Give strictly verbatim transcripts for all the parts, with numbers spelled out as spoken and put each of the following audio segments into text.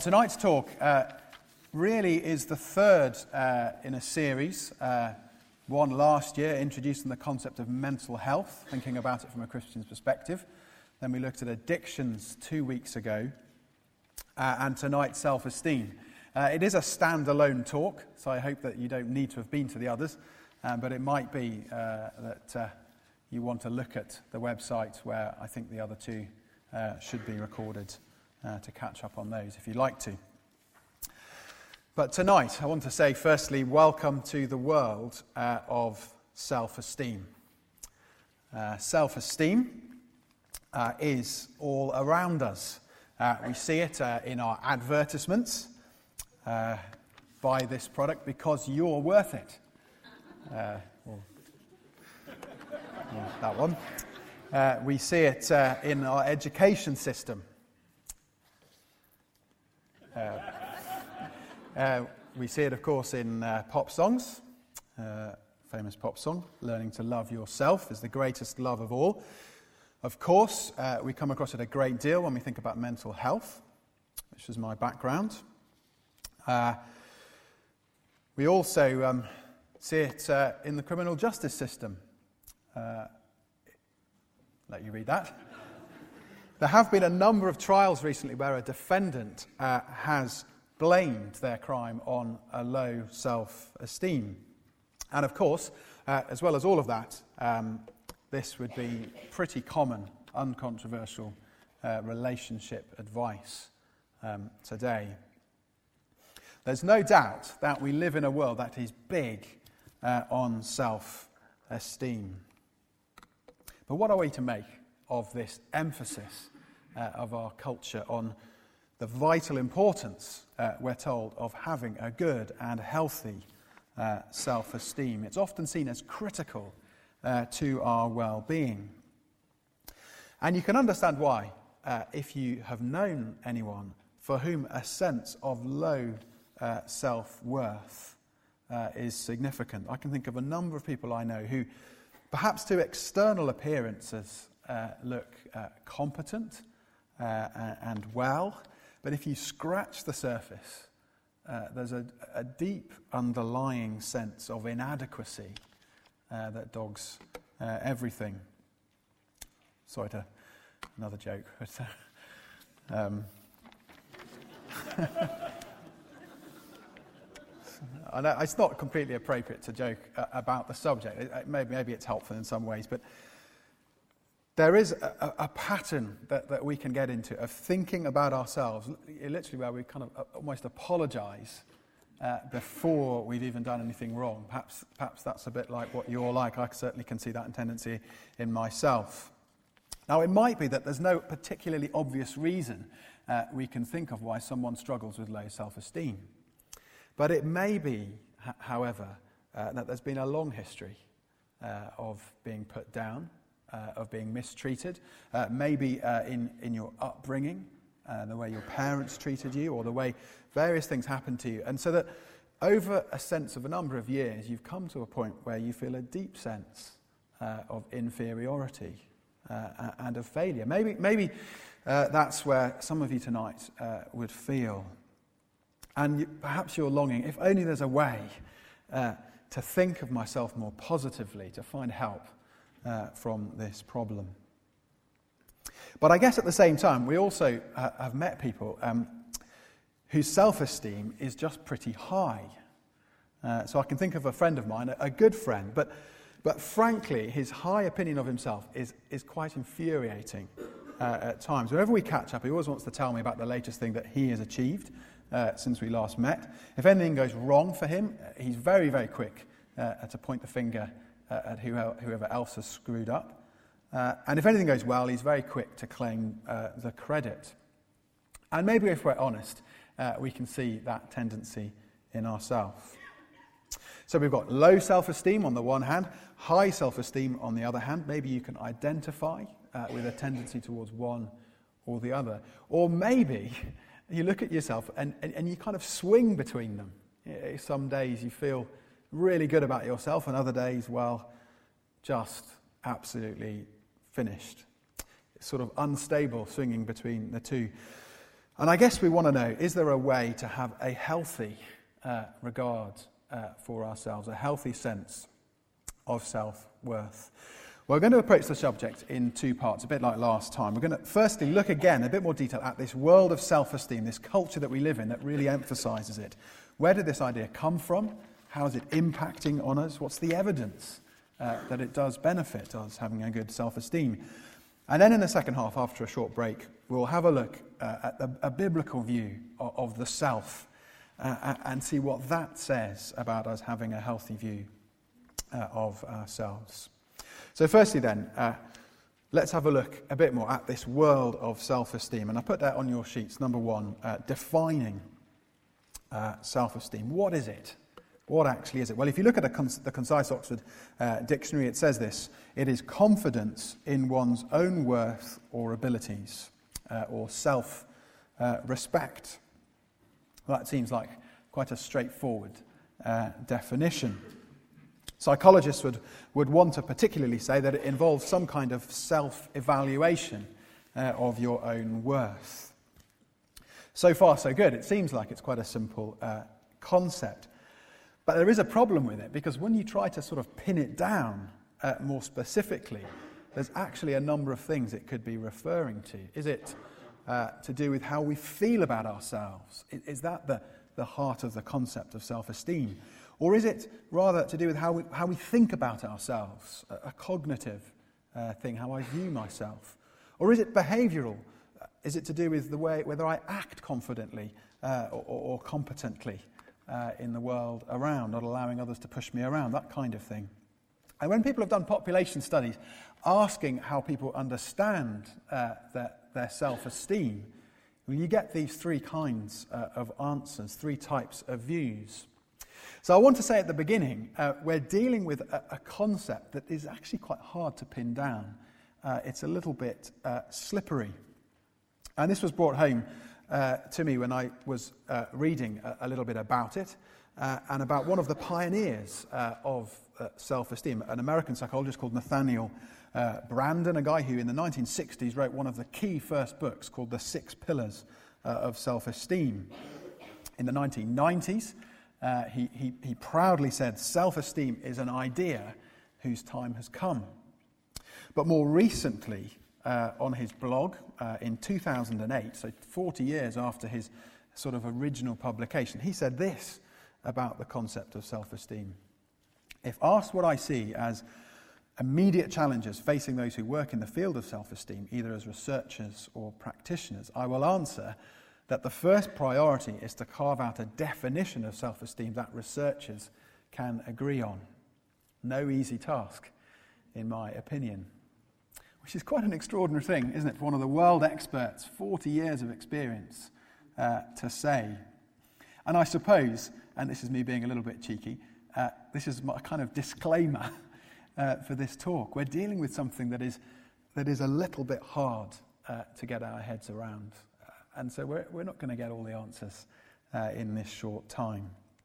Tonight's talk uh, really is the third uh, in a series. Uh, one last year, introducing the concept of mental health, thinking about it from a Christian's perspective. Then we looked at addictions two weeks ago, uh, and tonight, self-esteem. Uh, it is a standalone talk, so I hope that you don't need to have been to the others, um, but it might be uh, that uh, you want to look at the website where I think the other two uh, should be recorded. Uh, to catch up on those if you'd like to. But tonight, I want to say firstly, welcome to the world uh, of self-esteem. Uh, self-esteem uh, is all around us. Uh, we see it uh, in our advertisements. Uh, buy this product because you're worth it. Uh, or, or that one. Uh, we see it uh, in our education system. Uh, uh, we see it, of course, in uh, pop songs. Uh, famous pop song, Learning to Love Yourself is the greatest love of all. Of course, uh, we come across it a great deal when we think about mental health, which is my background. Uh, we also um, see it uh, in the criminal justice system. Uh, let you read that. There have been a number of trials recently where a defendant uh, has blamed their crime on a low self-esteem. And of course, uh, as well as all of that, um, this would be pretty common, uncontroversial uh, relationship advice um, today. There's no doubt that we live in a world that is big uh, on self-esteem. But what are we to make of this emphasis uh, of our culture on the vital importance, uh, we're told, of having a good and healthy uh, self-esteem? It's often seen as critical uh, to our well-being. And you can understand why, uh, if you have known anyone for whom a sense of low uh, self-worth uh, is significant. I can think of a number of people I know who, perhaps to external appearances, Uh, look uh, competent uh, and well, but if you scratch the surface, uh, there's a, a deep underlying sense of inadequacy uh, that dogs uh, everything. Sorry to another joke, but uh, um, I know it's not completely appropriate to joke uh, about the subject. It, it, maybe, maybe it's helpful in some ways, but there is a, a pattern that, that we can get into of thinking about ourselves, literally where we kind of almost apologize uh, before we've even done anything wrong. Perhaps, perhaps that's a bit like what you're like. I certainly can see that tendency in myself. Now, it might be that there's no particularly obvious reason uh, we can think of why someone struggles with low self-esteem. But it may be, h- however, uh, that there's been a long history uh, of being put down, Uh, of being mistreated, uh, maybe uh, in, in your upbringing, uh, the way your parents treated you, or the way various things happened to you. And so that over a sense of a number of years, you've come to a point where you feel a deep sense uh, of inferiority uh, and of failure. Maybe, maybe uh, that's where some of you tonight uh, would feel. And you, perhaps you're longing, if only there's a way uh, to think of myself more positively, to find help Uh, from this problem. But I guess at the same time, we also uh, have met people um, whose self-esteem is just pretty high. Uh, so I can think of a friend of mine, a, a good friend, but but frankly, his high opinion of himself is, is quite infuriating uh, at times. Whenever we catch up, he always wants to tell me about the latest thing that he has achieved uh, since we last met. If anything goes wrong for him, he's very, very quick uh, to point the finger Uh, at whoever else has screwed up. Uh, and if anything goes well, he's very quick to claim uh, the credit. And maybe if we're honest, uh, we can see that tendency in ourselves. So we've got low self-esteem on the one hand, high self-esteem on the other hand. Maybe you can identify uh, with a tendency towards one or the other. Or maybe you look at yourself and, and, and you kind of swing between them. Some days you feel really good about yourself, and other days, well, just absolutely finished. It's sort of unstable, swinging between the two. And I guess we want to know, is there a way to have a healthy uh, regard uh, for ourselves, a healthy sense of self-worth? Well, we're going to approach the subject in two parts, a bit like last time. We're going to firstly look again, in a bit more detail, at this world of self-esteem, this culture that we live in that really emphasises it. Where did this idea come from? How is it impacting on us? What's the evidence uh, that it does benefit us having a good self-esteem? And then in the second half, after a short break, we'll have a look uh, at a, a biblical view of, of the self uh, and see what that says about us having a healthy view uh, of ourselves. So firstly then, uh, let's have a look a bit more at this world of self-esteem. And I put that on your sheets. Number one, uh, defining uh, self-esteem. What is it? What actually is it? Well, if you look at the, cons- the Concise Oxford uh, Dictionary, it says this: it is confidence in one's own worth or abilities, uh, or self-respect. Uh, well, that seems like quite a straightforward uh, definition. Psychologists would, would want to particularly say that it involves some kind of self-evaluation uh, of your own worth. So far, so good. It seems like it's quite a simple uh, concept. But there is a problem with it, because when you try to sort of pin it down uh, more specifically, there's actually a number of things it could be referring to. Is it uh, to do with how we feel about ourselves? Is, is that the, the heart of the concept of self-esteem? Or is it rather to do with how we, how we think about ourselves, a, a cognitive uh, thing, how I view myself? Or is it behavioural? Is it to do with the way whether I act confidently uh, or, or competently Uh, in the world around, not allowing others to push me around, that kind of thing? And when people have done population studies asking how people understand uh, their, their self-esteem, well, you get these three kinds uh, of answers, three types of views. So I want to say at the beginning, uh, we're dealing with a, a concept that is actually quite hard to pin down. Uh, it's a little bit uh, slippery. And this was brought home Uh, to me when I was uh, reading a, a little bit about it uh, and about one of the pioneers uh, of uh, self-esteem, an American psychologist called Nathaniel uh, Branden, a guy who in the nineteen sixties wrote one of the key first books called The Six Pillars uh, of Self-Esteem. In the nineteen nineties, uh, he, he, he proudly said, self-esteem is an idea whose time has come. But more recently, Uh, on his blog uh, in two thousand eight, so forty years after his sort of original publication, he said this about the concept of self-esteem. If asked what I see as immediate challenges facing those who work in the field of self-esteem, either as researchers or practitioners, I will answer that the first priority is to carve out a definition of self-esteem that researchers can agree on. No easy task, in my opinion. Which is quite an extraordinary thing, isn't it, for one of the world experts, forty years of experience, uh, to say. And I suppose, and this is me being a little bit cheeky, uh, this is my kind of disclaimer uh, for this talk. We're dealing with something that is that is a little bit hard uh, to get our heads around. Uh, and so we're, we're not going to get all the answers uh, in this short time.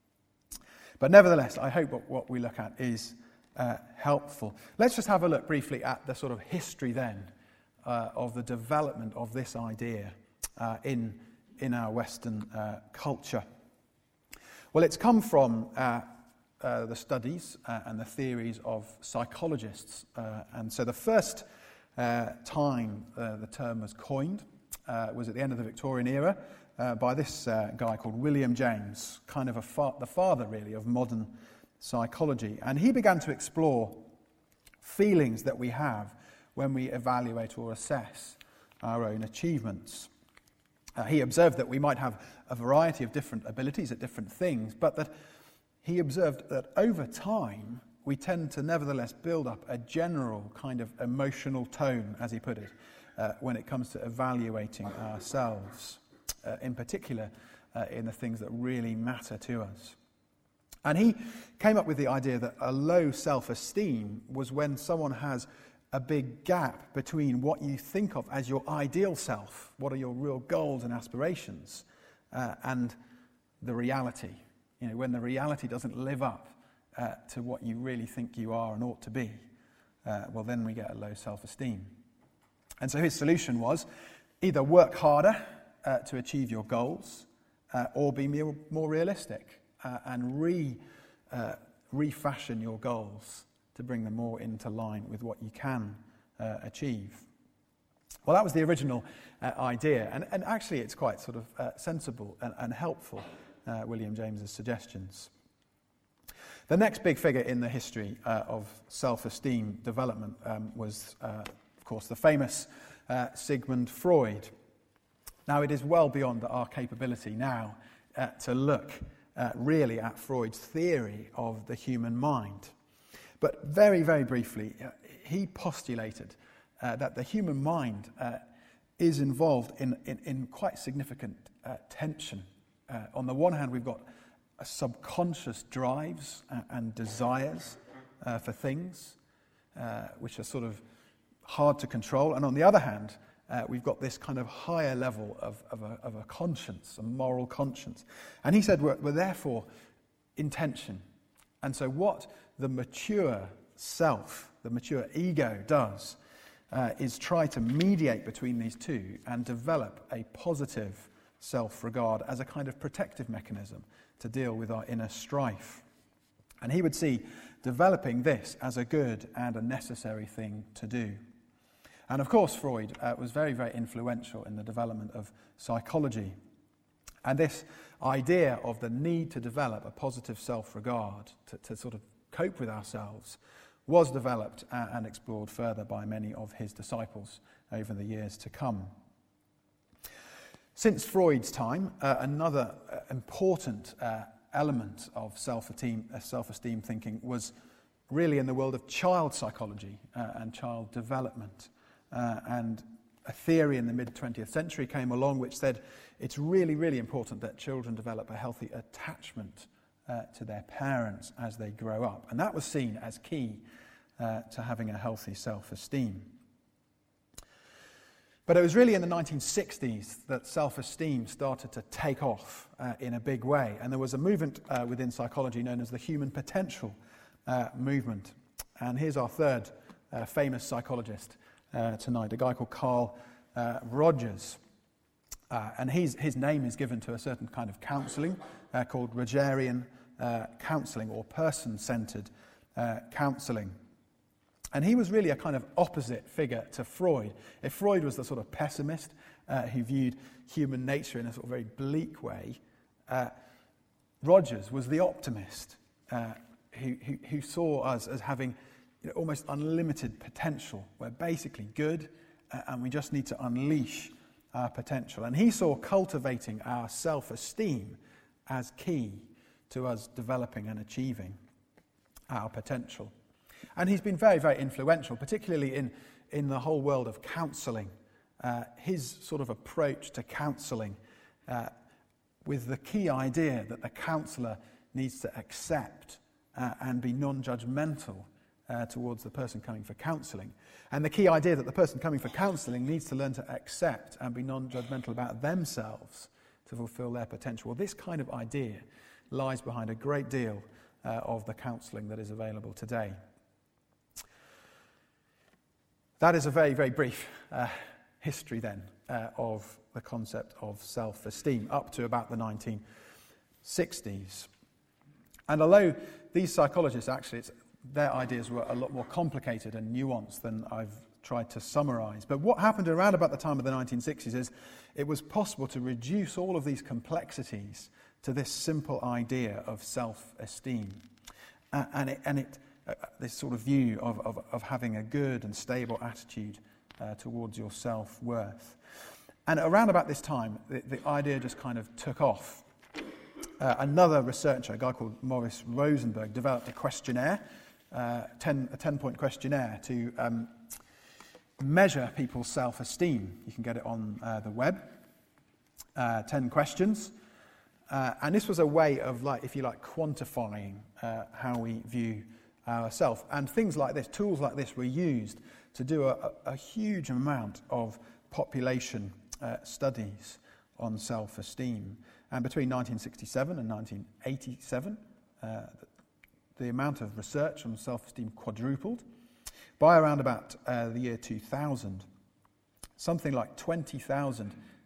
But nevertheless, I hope what, what we look at is Uh, helpful. Let's just have a look briefly at the sort of history then uh, of the development of this idea uh, in in our Western uh, culture. Well, it's come from uh, uh, the studies uh, and the theories of psychologists. Uh, and so the first uh, time uh, the term was coined uh, was at the end of the Victorian era uh, by this uh, guy called William James, kind of a fa- the father really of modern psychology. And he began to explore feelings that we have when we evaluate or assess our own achievements. Uh, he observed that we might have a variety of different abilities at different things, but that he observed that over time we tend to nevertheless build up a general kind of emotional tone, as he put it, uh, when it comes to evaluating ourselves, uh, in particular uh, in the things that really matter to us. And he came up with the idea that a low self-esteem was when someone has a big gap between what you think of as your ideal self, what are your real goals and aspirations, uh, and the reality. You know, when the reality doesn't live up uh, to what you really think you are and ought to be, uh, well, then we get a low self-esteem. And so his solution was either work harder uh, to achieve your goals, uh, or be more, more realistic uh, and re, uh, refashion your goals to bring them more into line with what you can uh, achieve. Well, that was the original uh, idea, and, and actually it's quite sort of uh, sensible and, and helpful, uh, William James's suggestions. The next big figure in the history uh, of self-esteem development um, was, uh, of course, the famous uh, Sigmund Freud. Now, it is well beyond our capability now uh, to look uh, really at Freud's theory of the human mind. But very, very briefly, uh, he postulated uh, that the human mind uh, is involved in, in, in quite significant uh, tension. Uh, on the one hand, we've got uh, subconscious drives uh, and desires uh, for things, uh, which are sort of hard to control. And on the other hand, uh, we've got this kind of higher level of, of, a, of a conscience, a moral conscience. And he said we're, we're therefore in tension. And so what the mature self, the mature ego does, uh, is try to mediate between these two and develop a positive self-regard as a kind of protective mechanism to deal with our inner strife. And he would see developing this as a good and a necessary thing to do. And of course, Freud uh, was very, very influential in the development of psychology. And this idea of the need to develop a positive self-regard, to, to sort of cope with ourselves, was developed uh, and explored further by many of his disciples over the years to come. Since Freud's time, uh, another uh, important uh, element of self-esteem, uh, self-esteem thinking was really in the world of child psychology uh, and child development. Uh, and a theory in the mid-twentieth century came along which said it's really, really important that children develop a healthy attachment uh, to their parents as they grow up. And that was seen as key uh, to having a healthy self-esteem. But it was really in the nineteen sixties that self-esteem started to take off uh, in a big way. And there was a movement uh, within psychology known as the human potential uh, movement. And here's our third uh, famous psychologist uh, tonight, a guy called Carl uh, Rogers. Uh, and he's, his name is given to a certain kind of counselling uh, called Rogerian uh, counselling, or person-centred uh, counselling. And he was really a kind of opposite figure to Freud. If Freud was the sort of pessimist uh, who viewed human nature in a sort of very bleak way, uh, Rogers was the optimist uh, who, who, who saw us as having, you know, almost unlimited potential. We're basically good uh, and we just need to unleash our potential. And he saw cultivating our self-esteem as key to us developing and achieving our potential. And he's been very, very influential, particularly in, in the whole world of counselling. Uh, his sort of approach to counselling, uh, with the key idea that the counsellor needs to accept uh, and be non-judgmental uh, towards the person coming for counselling. And the key idea that the person coming for counselling needs to learn to accept and be non-judgmental about themselves to fulfil their potential. Well, this kind of idea lies behind a great deal uh, of the counselling that is available today. That is a very, very brief uh, history then uh, of the concept of self-esteem up to about the nineteen sixties. And although these psychologists actually, it's, their ideas were a lot more complicated and nuanced than I've tried to summarise. But what happened around about the time of the nineteen sixties is it was possible to reduce all of these complexities to this simple idea of self-esteem. Uh, and it, and it Uh, this sort of view of, of, of having a good and stable attitude uh, towards your self-worth. And around about this time, the, the idea just kind of took off. Uh, another researcher, a guy called Morris Rosenberg, developed a questionnaire, uh, ten, a ten-point questionnaire to um, measure people's self-esteem. You can get it on uh, the web. Uh, ten questions. Uh, and this was a way of, like, if you like, quantifying uh, how we view ourselves. And things like this, tools like this, were used to do a, a, a huge amount of population uh, studies on self-esteem. And between nineteen sixty-seven and nineteen eighty-seven, uh, the, the amount of research on self-esteem quadrupled. By around about uh, the year two thousand, something like twenty thousand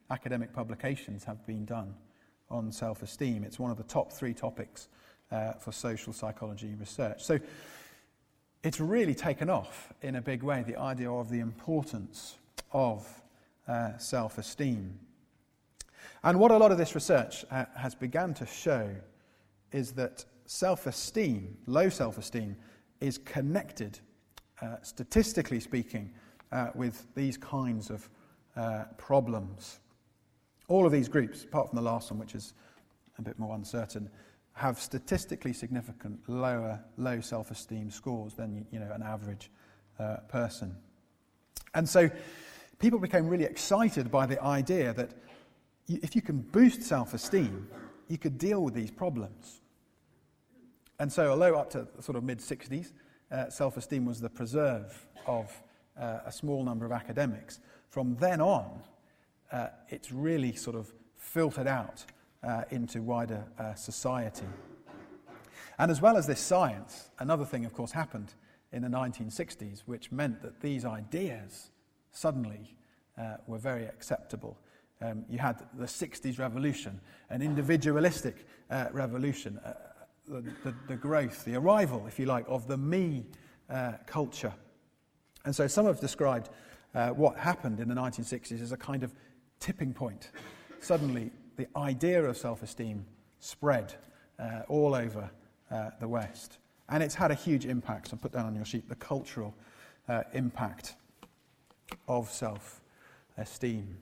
academic publications have been done on self-esteem. It's one of the top three topics uh, for social psychology research. So it's really taken off in a big way, the idea of the importance of uh, self-esteem. And what a lot of this research uh, has begun to show is that self-esteem, low self-esteem, is connected, uh, statistically speaking, uh, with these kinds of uh, problems. All of these groups, apart from the last one, which is a bit more uncertain, have statistically significant lower low self-esteem scores than, you know, an average uh, person. And so people became really excited by the idea that if you can boost self-esteem, you could deal with these problems. And so although up to sort of mid-sixties, uh, self-esteem was the preserve of uh, a small number of academics, from then on, uh, it's really sort of filtered out uh, into wider uh, society. And as well as this science, another thing, of course, happened in the nineteen sixties, which meant that these ideas suddenly uh, were very acceptable. Um, you had the sixties revolution, an individualistic uh, revolution, uh, the, the, the growth, the arrival, if you like, of the me uh, culture. And so some have described uh, what happened in the nineteen sixties as a kind of tipping point. Suddenly, the idea of self-esteem spread uh, all over uh, the West. And it's had a huge impact, so put down on your sheet, the cultural uh, impact of self-esteem.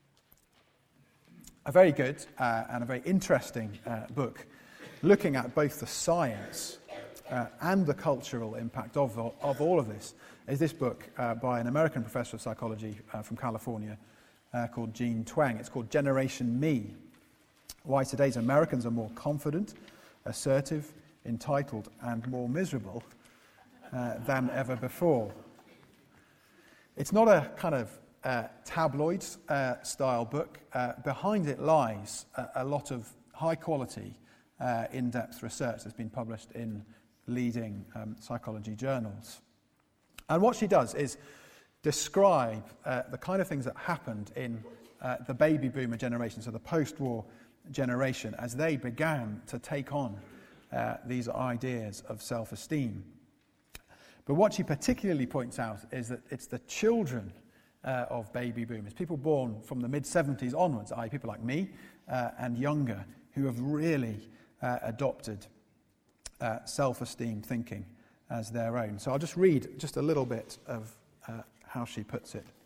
A very good uh, and a very interesting uh, book looking at both the science uh, and the cultural impact of, of all of this is this book uh, by an American professor of psychology uh, from California uh, called Jean Twenge. It's called Generation Me: Why Today's Americans Are More Confident, Assertive, Entitled, and More Miserable uh, Than Ever Before. It's not a kind of uh, tabloid uh, style book. Uh, behind it lies a, a lot of high quality, uh, in-depth research that's been published in leading um, psychology journals. And what she does is describe uh, the kind of things that happened in uh, the baby boomer generation, so the post-war generation, as they began to take on uh, these ideas of self-esteem. But what she particularly points out is that it's the children uh, of baby boomers, people born from the mid-seventies onwards, that is people like me uh, and younger, who have really uh, adopted uh, self-esteem thinking as their own. So I'll just read just a little bit of uh, how she puts it.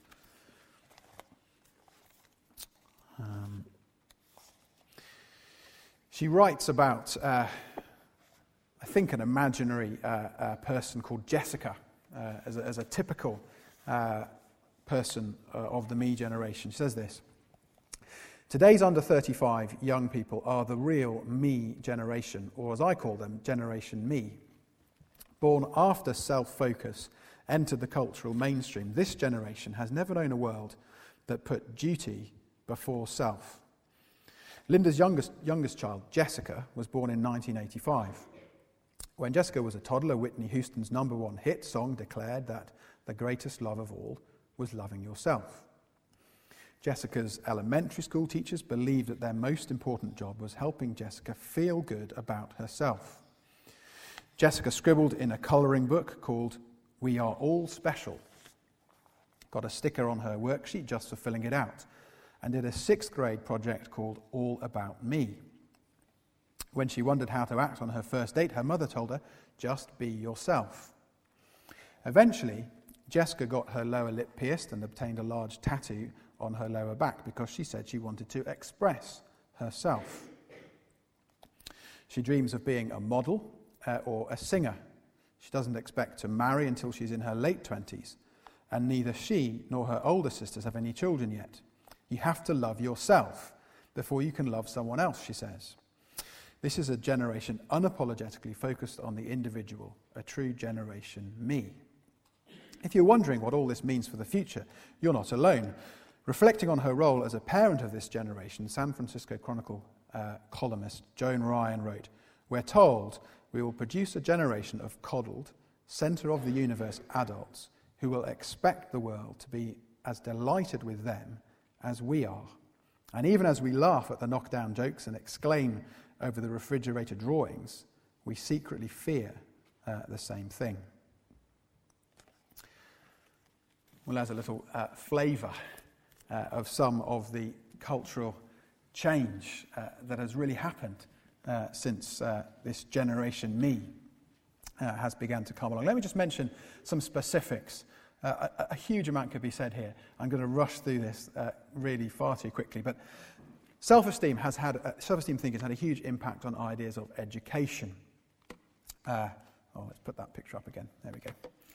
Um, she writes about, uh, I think, an imaginary uh, uh, person called Jessica, uh, as, a, as a typical uh, person uh, of the me generation. She says this: today's under thirty-five young people are the real me generation, or as I call them, Generation Me. Born after self-focus entered the cultural mainstream, this generation has never known a world that put duty before self. Linda's youngest, youngest child, Jessica, was born in nineteen eighty-five. When Jessica was a toddler, Whitney Houston's number one hit song declared that the greatest love of all was loving yourself. Jessica's elementary school teachers believed that their most important job was helping Jessica feel good about herself. Jessica scribbled in a colouring book called We Are All Special, got a sticker on her worksheet just for filling it out, and did a sixth grade project called All About Me. When she wondered how to act on her first date, her mother told her, just be yourself. Eventually, Jessica got her lower lip pierced and obtained a large tattoo on her lower back because she said she wanted to express herself. She dreams of being a model uh, or a singer. She doesn't expect to marry until she's in her late twenties, and neither she nor her older sisters have any children yet. You have to love yourself before you can love someone else, she says. This is a generation unapologetically focused on the individual, a true Generation Me. If you're wondering what all this means for the future, you're not alone. Reflecting on her role as a parent of this generation, San Francisco Chronicle uh, columnist Joan Ryan wrote, "We're told we will produce a generation of coddled, centre-of-the-universe adults who will expect the world to be as delighted with them as we are, And even as we laugh at the knockdown jokes and exclaim over the refrigerator drawings, we secretly fear uh, the same thing. Well, there's a little uh, flavour uh, of some of the cultural change uh, that has really happened uh, since uh, this Generation Me uh, has begun to come along. Let me just mention some specifics. Uh, a, a huge amount could be said here. I'm going to rush through this uh, really far too quickly, but self-esteem has had uh, self-esteem thinking has had a huge impact on ideas of education. Uh, oh, let's put that picture up again. There we go.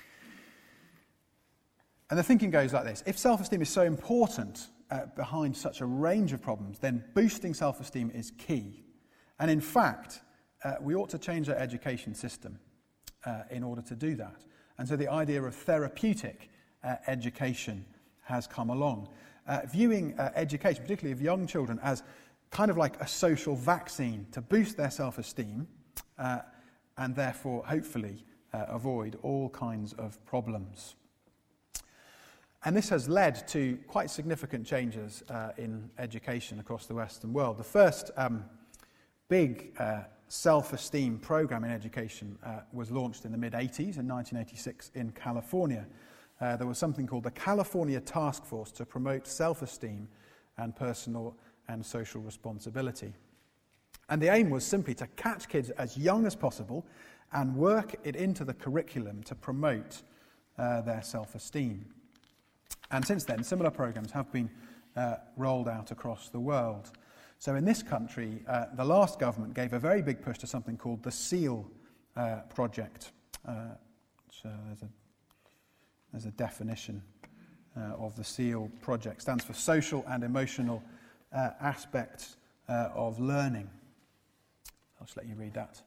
And the thinking goes like this: if self-esteem is so important uh, behind such a range of problems, then boosting self-esteem is key. And in fact, uh, we ought to change our education system uh, in order to do that. And so the idea of therapeutic uh, education has come along. Uh, viewing uh, education, particularly of young children, as kind of like a social vaccine to boost their self-esteem uh, and therefore, hopefully, uh, avoid all kinds of problems. And this has led to quite significant changes uh, in education across the Western world. The first um, big uh, self-esteem program in education uh, was launched in the mid-eighties, in nineteen eighty-six, in California. Uh, there was something called the California Task Force to promote self-esteem and personal and social responsibility. And the aim was simply to catch kids as young as possible and work it into the curriculum to promote uh, their self-esteem. And since then, similar programs have been uh, rolled out across the world. So in this country, uh, the last government gave a very big push to something called the SEAL uh, project. Uh, so there's a, there's a definition uh, of the SEAL project. It stands for Social and Emotional uh, Aspects uh, of Learning. I'll just let you read that.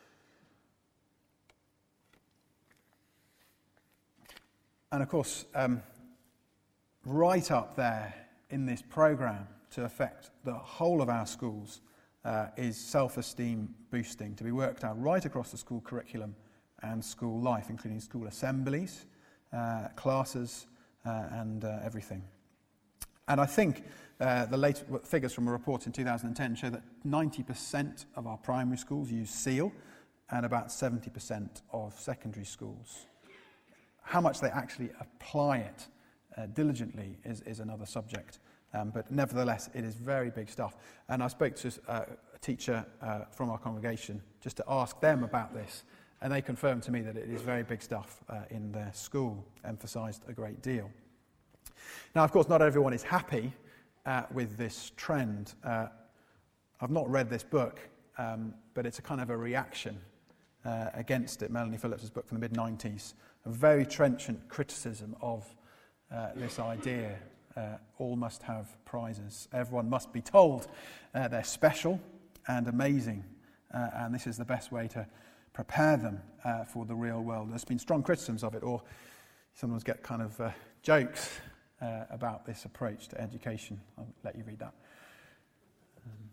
And of course, um, right up there in this program to affect the whole of our schools uh, is self-esteem boosting, to be worked out right across the school curriculum and school life, including school assemblies, uh, classes, uh, and uh, everything. And I think uh, the latest figures from a report in two thousand ten show that ninety percent of our primary schools use SEAL and about seventy percent of secondary schools. How much they actually apply it uh, diligently is, is another subject. Um, but nevertheless, it is very big stuff. And I spoke to uh, a teacher uh, from our congregation just to ask them about this, and they confirmed to me that it is very big stuff uh, in their school, emphasised a great deal. Now, of course, not everyone is happy uh, with this trend. Uh, I've not read this book, um, but it's a kind of a reaction uh, against it. Melanie Phillips' book from the mid nineties, a very trenchant criticism of uh, this idea. Uh, all must have prizes. Everyone must be told uh, they're special and amazing, uh, and this is the best way to prepare them uh, for the real world. There's been strong criticisms of it, or sometimes get kind of uh, jokes uh, about this approach to education. I'll let you read that. Um,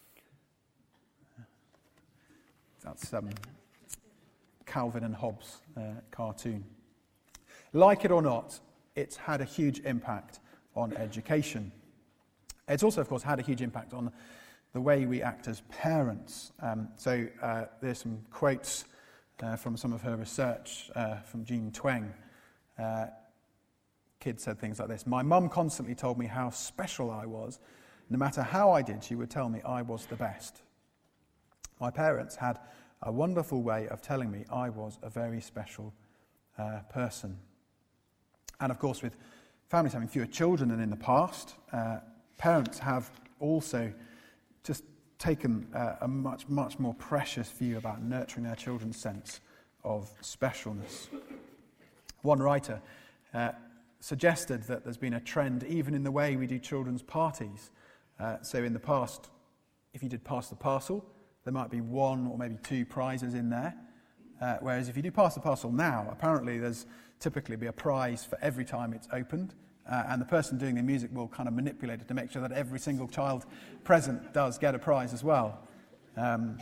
that's um, Calvin and Hobbes uh, cartoon. Like it or not, it's had a huge impact on education. It's also, of course, had a huge impact on the way we act as parents. Um, so uh, there's some quotes uh, from some of her research uh, from Jean Twenge. Uh, Kid said things like this: "My mum constantly told me how special I was. No matter how I did, she would tell me I was the best. My parents had a wonderful way of telling me I was a very special uh, person." And of course, with families having fewer children than in the past, uh, parents have also just taken uh, a much, much more precious view about nurturing their children's sense of specialness. One writer uh, suggested that there's been a trend even in the way we do children's parties. Uh, so in the past, if you did pass the parcel, there might be one or maybe two prizes in there. Uh, whereas if you do pass the parcel now, apparently there's typically be a prize for every time it's opened. Uh, and the person doing the music will kind of manipulate it to make sure that every single child present does get a prize as well. Um,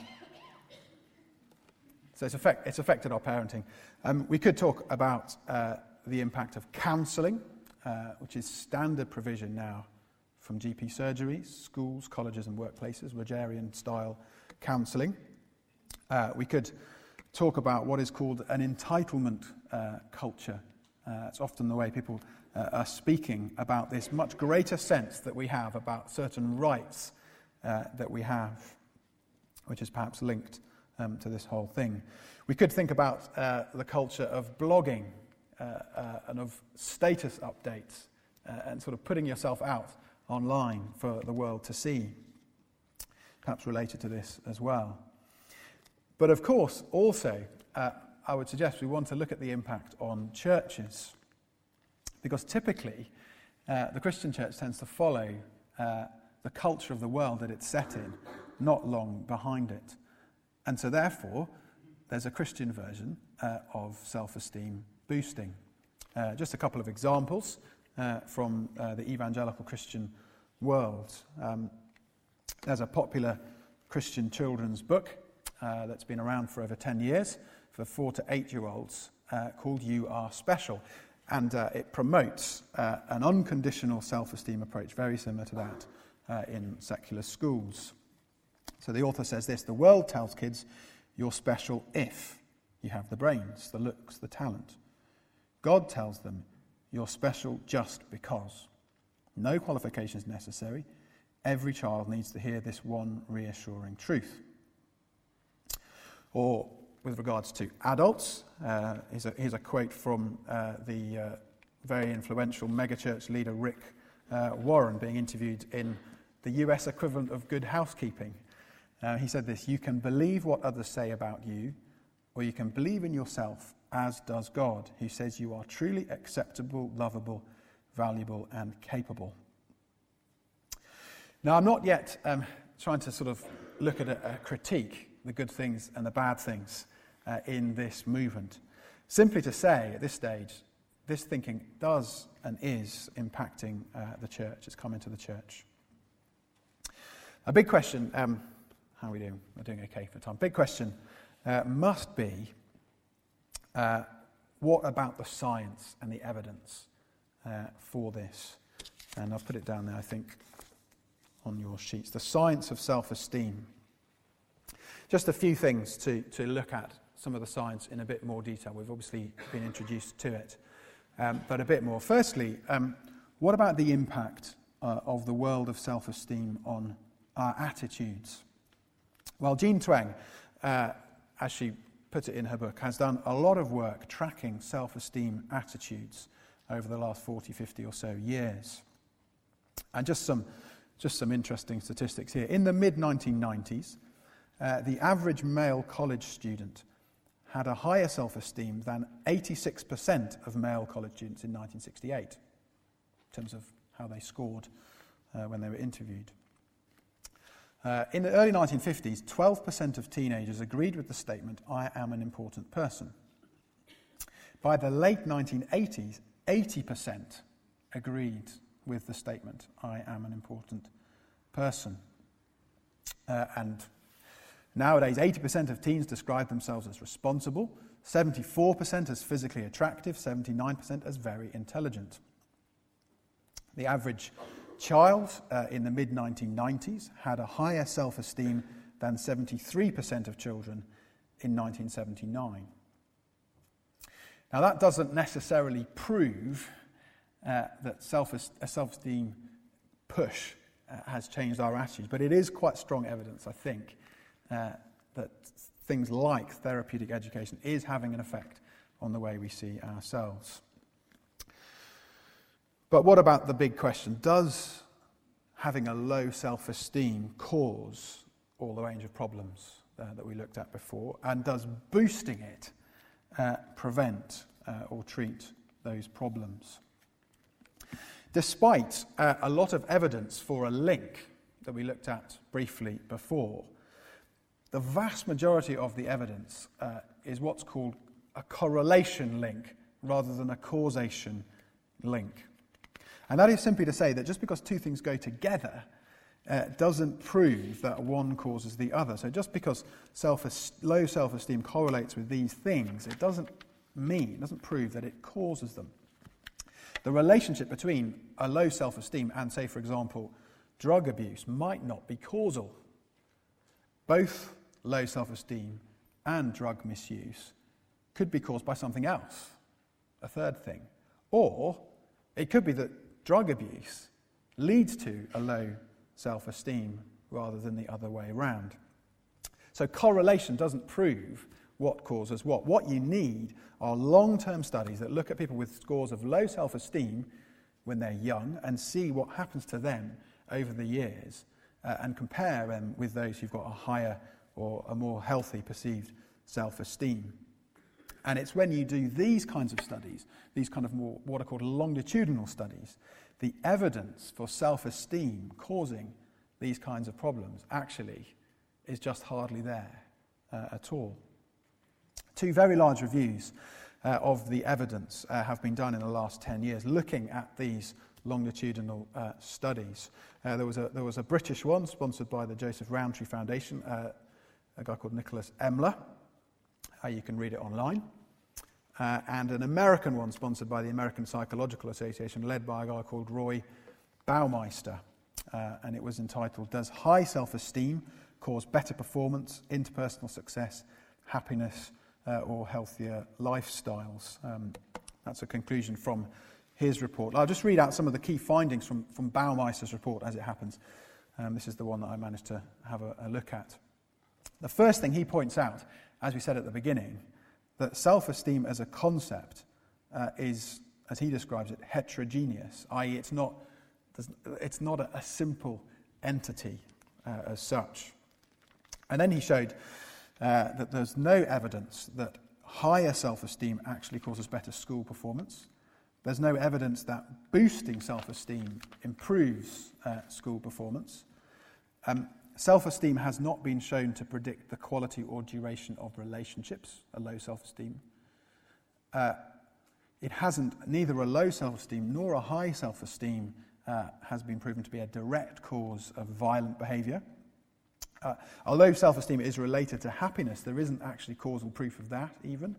so it's, affect, it's affected our parenting. Um, we could talk about uh, the impact of counselling, uh, which is standard provision now from G P surgeries, schools, colleges and workplaces, Rogerian-style counselling. Uh, we could talk about what is called an entitlement uh, culture. Uh, it's often the way people uh, are speaking about this much greater sense that we have about certain rights uh, that we have, which is perhaps linked um, to this whole thing. We could think about uh, the culture of blogging uh, uh, and of status updates uh, and sort of putting yourself out online for the world to see, perhaps related to this as well. But of course, also, uh, I would suggest we want to look at the impact on churches, because typically uh, the Christian church tends to follow uh, the culture of the world that it's set in, not long behind it. And so therefore, there's a Christian version uh, of self-esteem boosting. Uh, just a couple of examples uh, from uh, the evangelical Christian world. Um, there's a popular Christian children's book uh, that's been around for over ten years for four to eight-year-olds uh, called You Are Special. And uh, it promotes uh, an unconditional self-esteem approach, very similar to that uh, in secular schools. So the author says this: the world tells kids you're special if you have the brains, the looks, the talent. God tells them you're special just because. No qualifications necessary. Every child needs to hear this one reassuring truth. Or with regards to adults, uh, here's, a, here's a quote from uh, the uh, very influential megachurch leader Rick uh, Warren being interviewed in the U S equivalent of Good Housekeeping. Uh, he said this: you can believe what others say about you, or you can believe in yourself, as does God, who says you are truly acceptable, lovable, valuable, and capable. Now, I'm not yet um, trying to sort of look at a, a critique, the good things and the bad things uh, in this movement. Simply to say, at this stage, this thinking does and is impacting uh, the church. It's come into the church. A big question, um, how are we doing? We're doing okay for time. Big question uh, must be, uh, what about the science and the evidence uh, for this? And I'll put it down there, I think, on your sheets. The science of self-esteem. Just a few things to, to look at, some of the science in a bit more detail. We've obviously been introduced to it, um, but a bit more. Firstly, um, what about the impact uh, of the world of self-esteem on our attitudes? Well, Jean Twenge, uh, as she put it in her book, has done a lot of work tracking self-esteem attitudes over the last forty, fifty or so years. And just some, just some interesting statistics here. In the mid nineteen nineties, uh, the average male college student had a higher self-esteem than eighty-six percent of male college students in nineteen sixty-eight, in terms of how they scored uh, when they were interviewed. Uh, in the early nineteen fifties, twelve percent of teenagers agreed with the statement, "I am an important person." By the late nineteen eighties, eighty percent agreed with the statement, "I am an important person." Uh, and nowadays, eighty percent of teens describe themselves as responsible, seventy-four percent as physically attractive, seventy-nine percent as very intelligent. The average child uh, in the mid nineteen nineties had a higher self-esteem than seventy-three percent of children in nineteen seventy-nine. Now, that doesn't necessarily prove uh, that self- a self-esteem push uh, has changed our attitudes, but it is quite strong evidence, I think, uh, that things like therapeutic education is having an effect on the way we see ourselves. But what about the big question? Does having a low self-esteem cause all the range of problems uh, that we looked at before? And does boosting it uh, prevent uh, or treat those problems? Despite uh, a lot of evidence for a link that we looked at briefly before, the vast majority of the evidence uh, is what's called a correlation link rather than a causation link. And that is simply to say that just because two things go together uh, doesn't prove that one causes the other. So just because self low self-esteem correlates with these things, it doesn't mean, it doesn't prove that it causes them. The relationship between a low self-esteem and, say, for example, drug abuse might not be causal. Both low self-esteem and drug misuse could be caused by something else, a third thing. Or it could be that drug abuse leads to a low self-esteem rather than the other way around. So correlation doesn't prove what causes what. What you need are long-term studies that look at people with scores of low self-esteem when they're young and see what happens to them over the years uh, and compare them with those who've got a higher or a more healthy perceived self-esteem. And it's when you do these kinds of studies, these kind of more what are called longitudinal studies, the evidence for self-esteem causing these kinds of problems actually is just hardly there uh, at all. Two very large reviews uh, of the evidence uh, have been done in the last ten years looking at these longitudinal uh, studies. Uh, there was a there was a British one sponsored by the Joseph Rowntree Foundation, uh, a guy called Nicholas Emler. Uh, you can read it online. Uh, and an American one sponsored by the American Psychological Association, led by a guy called Roy Baumeister. Uh, and it was entitled, Does High Self-Esteem Cause Better Performance, Interpersonal Success, Happiness, uh, or Healthier Lifestyles? Um, that's a conclusion from his report. I'll just read out some of the key findings from, from Baumeister's report as it happens. Um, this is the one that I managed to have a, a look at. The first thing he points out, as we said at the beginning, that self-esteem as a concept uh, is, as he describes it, heterogeneous, that is it's not, it's not a, a simple entity uh, as such. And then he showed uh, that there's no evidence that higher self-esteem actually causes better school performance. There's no evidence that boosting self-esteem improves uh, school performance. Um, Self-esteem has not been shown to predict the quality or duration of relationships, a low self-esteem. Uh, it hasn't, neither a low self-esteem nor a high self-esteem uh, has been proven to be a direct cause of violent behaviour. Uh, although self-esteem is related to happiness, there isn't actually causal proof of that even.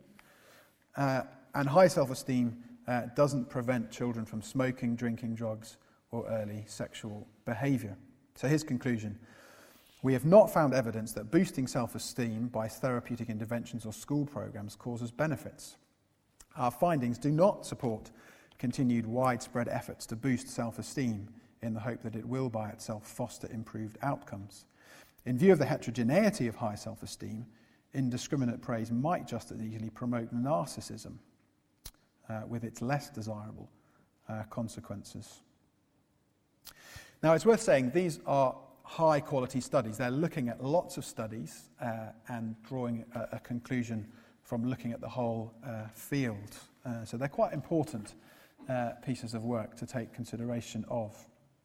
Uh, and high self-esteem uh, doesn't prevent children from smoking, drinking drugs, or early sexual behaviour. So his conclusion: we have not found evidence that boosting self-esteem by therapeutic interventions or school programs causes benefits. Our findings do not support continued widespread efforts to boost self-esteem in the hope that it will by itself foster improved outcomes. In view of the heterogeneity of high self-esteem, indiscriminate praise might just as easily promote narcissism uh, with its less desirable uh, consequences. Now, it's worth saying these are high-quality studies. They're looking at lots of studies uh, and drawing a, a conclusion from looking at the whole uh, field. Uh, so they're quite important uh, pieces of work to take consideration of.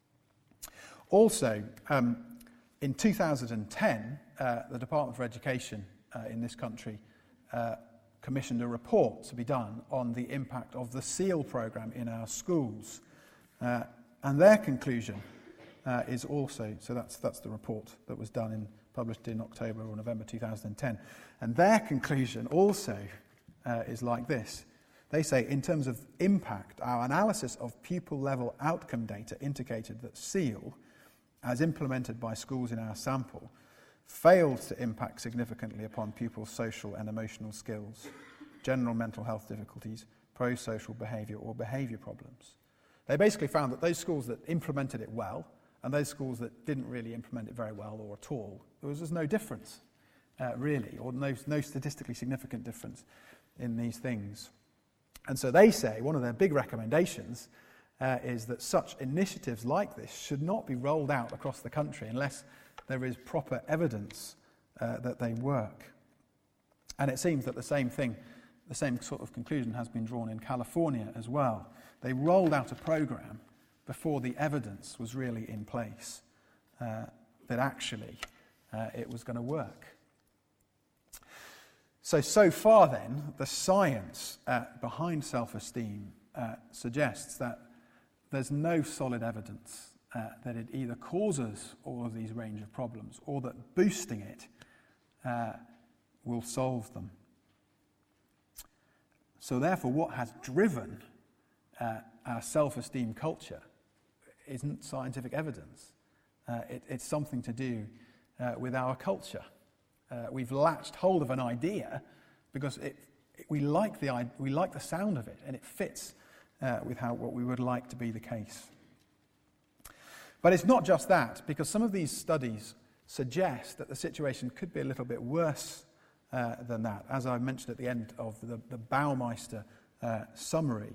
Also, um, in two thousand ten, uh, the Department for Education uh, in this country uh, commissioned a report to be done on the impact of the SEAL programme in our schools. Uh, and their conclusion Uh, is also, so that's that's the report that was done in published in October or November two thousand ten, and their conclusion also uh, is like this. They say, in terms of impact, our analysis of pupil-level outcome data indicated that SEAL, as implemented by schools in our sample, failed to impact significantly upon pupils' social and emotional skills, general mental health difficulties, pro-social behaviour, or behaviour problems. They basically found that those schools that implemented it well and those schools that didn't really implement it very well or at all, there was just no difference, uh, really, or no, no statistically significant difference in these things. And so they say one of their big recommendations uh, is that such initiatives like this should not be rolled out across the country unless there is proper evidence uh, that they work. And it seems that the same thing, the same sort of conclusion has been drawn in California as well. They rolled out a program before the evidence was really in place uh, that actually uh, it was going to work. So, so far then, the science uh, behind self-esteem uh, suggests that there's no solid evidence uh, that it either causes all of these range of problems or that boosting it uh, will solve them. So therefore, what has driven uh, our self-esteem culture isn't scientific evidence. Uh, it, it's something to do uh, with our culture. Uh, we've latched hold of an idea because it, it, we like the we like the sound of it, and it fits uh, with how what we would like to be the case. But it's not just that, because some of these studies suggest that the situation could be a little bit worse uh, than that. As I mentioned at the end of the, the Baumeister uh, summary,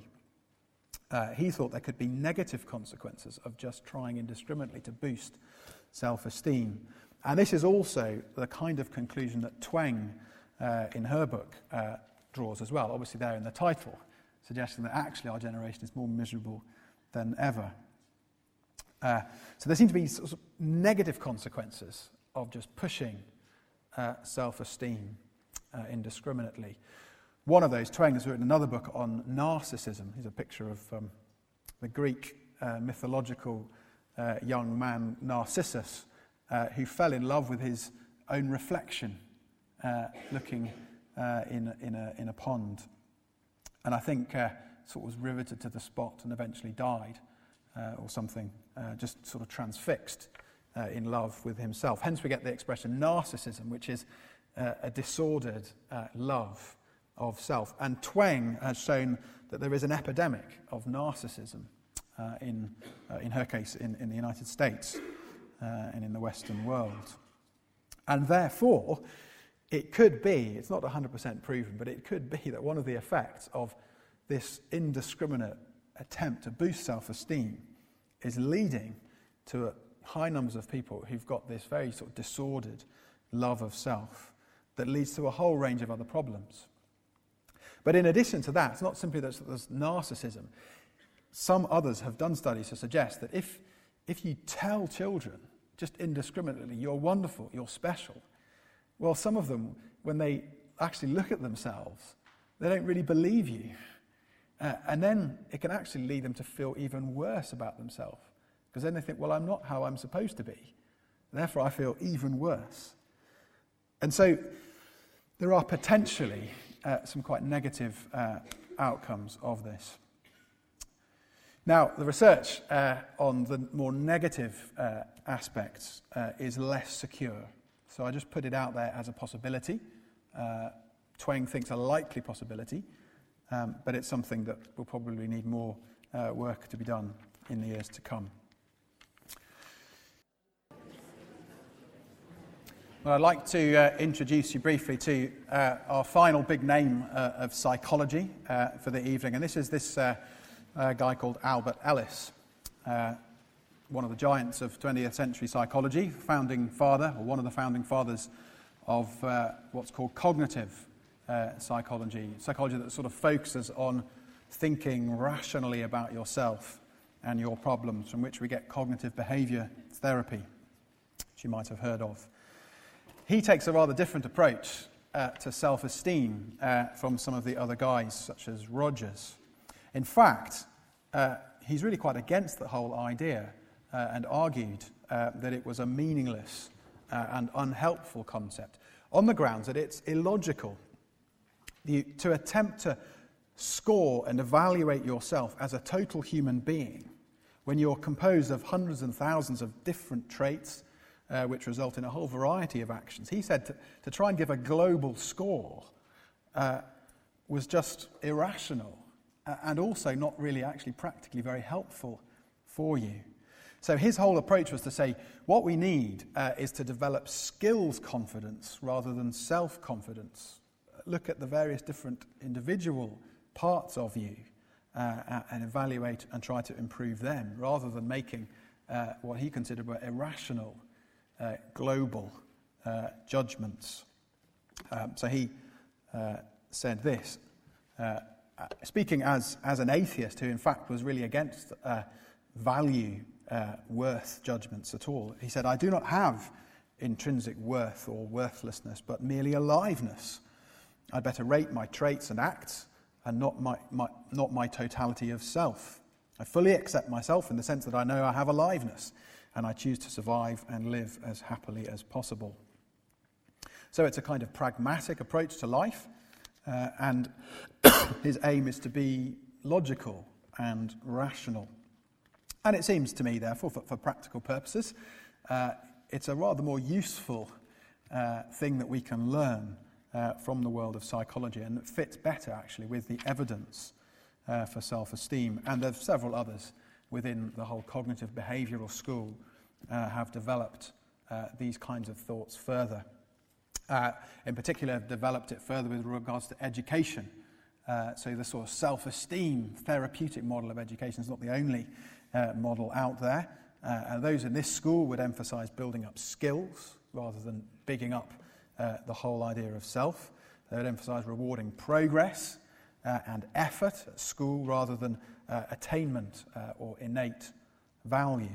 uh, he thought there could be negative consequences of just trying indiscriminately to boost self-esteem. And this is also the kind of conclusion that Tweng, uh, in her book, uh, draws as well. Obviously there in the title, suggesting that actually our generation is more miserable than ever. Uh, so there seem to be sort of negative consequences of just pushing uh, self-esteem uh, indiscriminately. One of those, Tweng has written another book on narcissism. Here's a picture of um, the Greek uh, mythological uh, young man Narcissus, uh, who fell in love with his own reflection, uh, looking uh, in, in, a, in a pond. And I think uh, sort of was riveted to the spot and eventually died. Uh, or something, uh, just sort of transfixed uh, in love with himself. Hence we get the expression narcissism, which is uh, a disordered uh, love of self. And Tweng has shown that there is an epidemic of narcissism, uh, in, uh, in her case, in, in the United States uh, and in the Western world. And therefore, it could be, it's not one hundred percent proven, but it could be that one of the effects of this indiscriminate attempt to boost self-esteem is leading to a high numbers of people who've got this very sort of disordered love of self that leads to a whole range of other problems. But in addition to that, it's not simply that there's narcissism. Some others have done studies to suggest that if, if you tell children just indiscriminately, you're wonderful, you're special, well, some of them, when they actually look at themselves, they don't really believe you. Uh, and then it can actually lead them to feel even worse about themselves. Because then they think, well, I'm not how I'm supposed to be. Therefore, I feel even worse. And so there are potentially uh, some quite negative uh, outcomes of this. Now, the research uh, on the more negative uh, aspects uh, is less secure. So I just put it out there as a possibility. Uh, Tweng thinks a likely possibility. Um, but it's something that will probably need more uh, work to be done in the years to come. Well, I'd like to uh, introduce you briefly to uh, our final big name uh, of psychology uh, for the evening, and this is this uh, uh, guy called Albert Ellis, uh, one of the giants of twentieth century psychology, founding father, or one of the founding fathers of uh, what's called cognitive Uh, psychology, psychology that sort of focuses on thinking rationally about yourself and your problems, from which we get cognitive behavior therapy, which you might have heard of. He takes a rather different approach uh, to self-esteem uh, from some of the other guys, such as Rogers. In fact, uh, he's really quite against the whole idea uh, and argued uh, that it was a meaningless uh, and unhelpful concept, on the grounds that it's illogical. The, to attempt to score and evaluate yourself as a total human being when you're composed of hundreds and thousands of different traits uh, which result in a whole variety of actions. He said to, to try and give a global score uh, was just irrational uh, and also not really actually practically very helpful for you. So his whole approach was to say what we need uh, is to develop skills confidence rather than self-confidence. Look at the various different individual parts of you uh, and evaluate and try to improve them, rather than making uh, what he considered were irrational, uh, global uh, judgments. Um, so he uh, said this, uh, speaking as, as an atheist who in fact was really against uh, value, uh, worth judgments at all. He said, I do not have intrinsic worth or worthlessness, but merely aliveness. I'd better rate my traits and acts and not my, my, not my totality of self. I fully accept myself in the sense that I know I have aliveness and I choose to survive and live as happily as possible. So it's a kind of pragmatic approach to life, uh, and his aim is to be logical and rational. And it seems to me, therefore, for, for practical purposes, uh, it's a rather more useful uh, thing that we can learn uh, from the world of psychology, and it fits better, actually, with the evidence uh, for self-esteem. And there's several others within the whole cognitive behavioural school uh, have developed uh, these kinds of thoughts further. Uh, in particular, have developed it further with regards to education. Uh, so the sort of self-esteem therapeutic model of education is not the only uh, model out there. Uh, and those in this school would emphasise building up skills rather than bigging up uh, the whole idea of self. They would emphasise rewarding progress uh, and effort at school rather than uh, attainment uh, or innate value.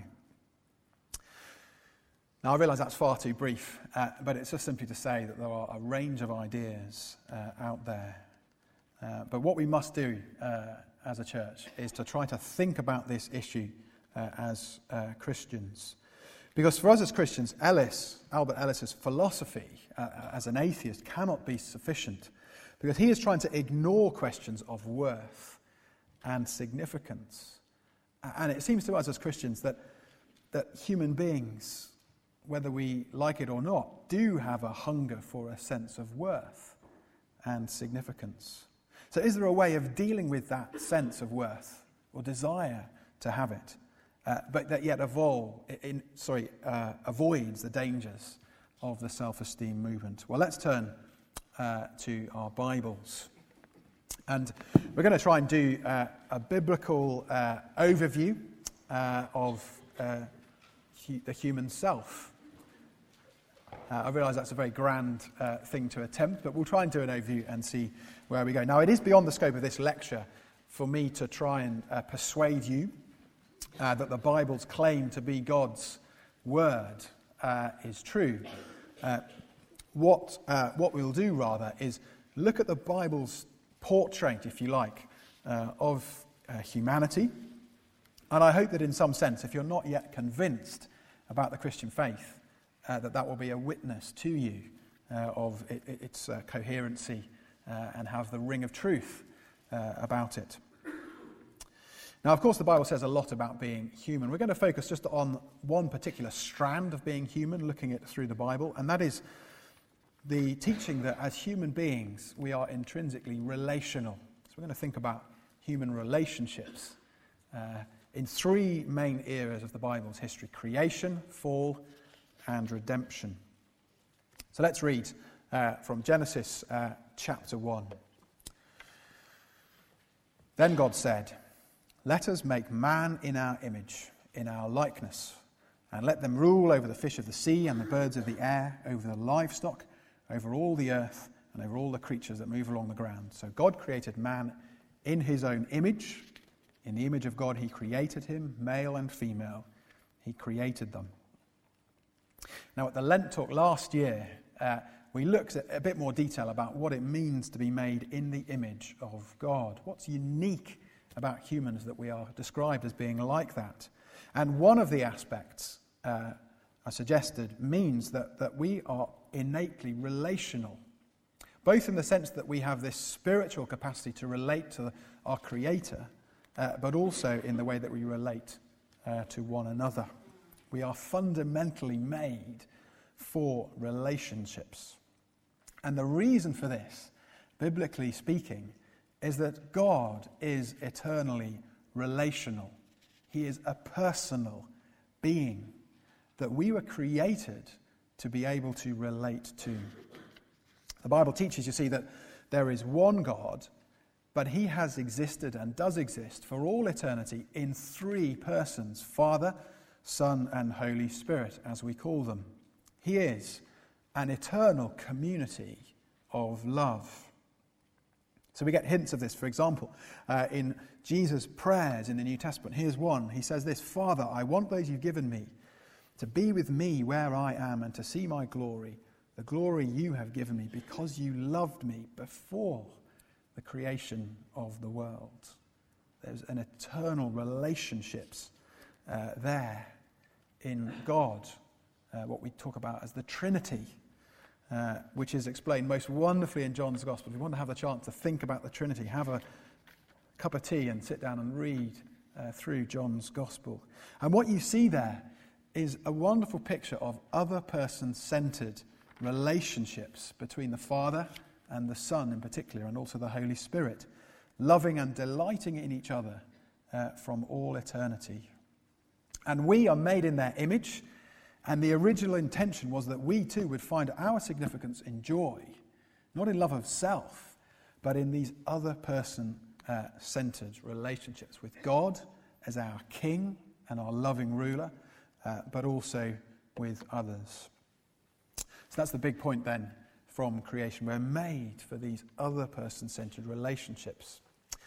Now, I realise that's far too brief, uh, but it's just simply to say that there are a range of ideas uh, out there. Uh, but what we must do uh, as a church is to try to think about this issue uh, as uh, Christians. Because for us as Christians, Ellis, Albert Ellis's philosophy uh, as an atheist cannot be sufficient, because he is trying to ignore questions of worth and significance. And it seems to us as Christians that, that human beings, whether we like it or not, do have a hunger for a sense of worth and significance. So is there a way of dealing with that sense of worth or desire to have it, uh, but that yet evolve, in, sorry, uh, avoids the dangers of the self-esteem movement? Well, let's turn uh, to our Bibles. And we're going to try and do uh, a biblical uh, overview uh, of uh, hu- the human self. Uh, I realise that's a very grand uh, thing to attempt, but we'll try and do an overview and see where we go. Now, it is beyond the scope of this lecture for me to try and uh, persuade you uh, that the Bible's claim to be God's word uh, is true. Uh, what, uh, what we'll do, rather, is look at the Bible's portrait, if you like, uh, of uh, humanity. And I hope that in some sense, if you're not yet convinced about the Christian faith, Uh, that that will be a witness to you uh, of it, it, its uh, coherency uh, and have the ring of truth uh, about it. Now, of course, the Bible says a lot about being human. We're going to focus just on one particular strand of being human, looking at through the Bible, and that is the teaching that as human beings we are intrinsically relational. So we're going to think about human relationships uh, in three main eras of the Bible's history: creation, fall, and redemption. So let's read uh, from Genesis uh, chapter one. Then God said, "Let us make man in our image, in our likeness, and let them rule over the fish of the sea and the birds of the air, over the livestock, over all the earth, and over all the creatures that move along the ground." So God created man in his own image. In the image of God he created him, male and female. He created them. Now, at the Lent talk last year, uh, we looked at a bit more detail about what it means to be made in the image of God. What's unique about humans that we are described as being like that? And one of the aspects uh, I suggested means that, that we are innately relational, both in the sense that we have this spiritual capacity to relate to our Creator, uh, but also in the way that we relate uh, to one another. We are fundamentally made for relationships. And the reason for this, biblically speaking, is that God is eternally relational. He is a personal being that we were created to be able to relate to. The Bible teaches, you see, that there is one God, but he has existed and does exist for all eternity in three persons: Father, Son, and Holy Spirit, as we call them. He is an eternal community of love. So we get hints of this, for example, uh, in Jesus' prayers in the New Testament. Here's one. He says this: "Father, I want those you've given me to be with me where I am and to see my glory, the glory you have given me, because you loved me before the creation of the world." There's an eternal relationships uh, there in God, uh, what we talk about as the Trinity, uh, which is explained most wonderfully in John's Gospel. If you want to have the chance to think about the Trinity, have a cup of tea and sit down and read uh, through John's Gospel. And what you see there is a wonderful picture of other person-centered relationships between the Father and the Son in particular, and also the Holy Spirit, loving and delighting in each other uh, from all eternity. And we are made in their image, and the original intention was that we too would find our significance in joy, not in love of self, but in these other person-centered uh, relationships with God as our King and our loving ruler, uh, but also with others. So that's the big point then from creation. We're made for these other person-centered relationships.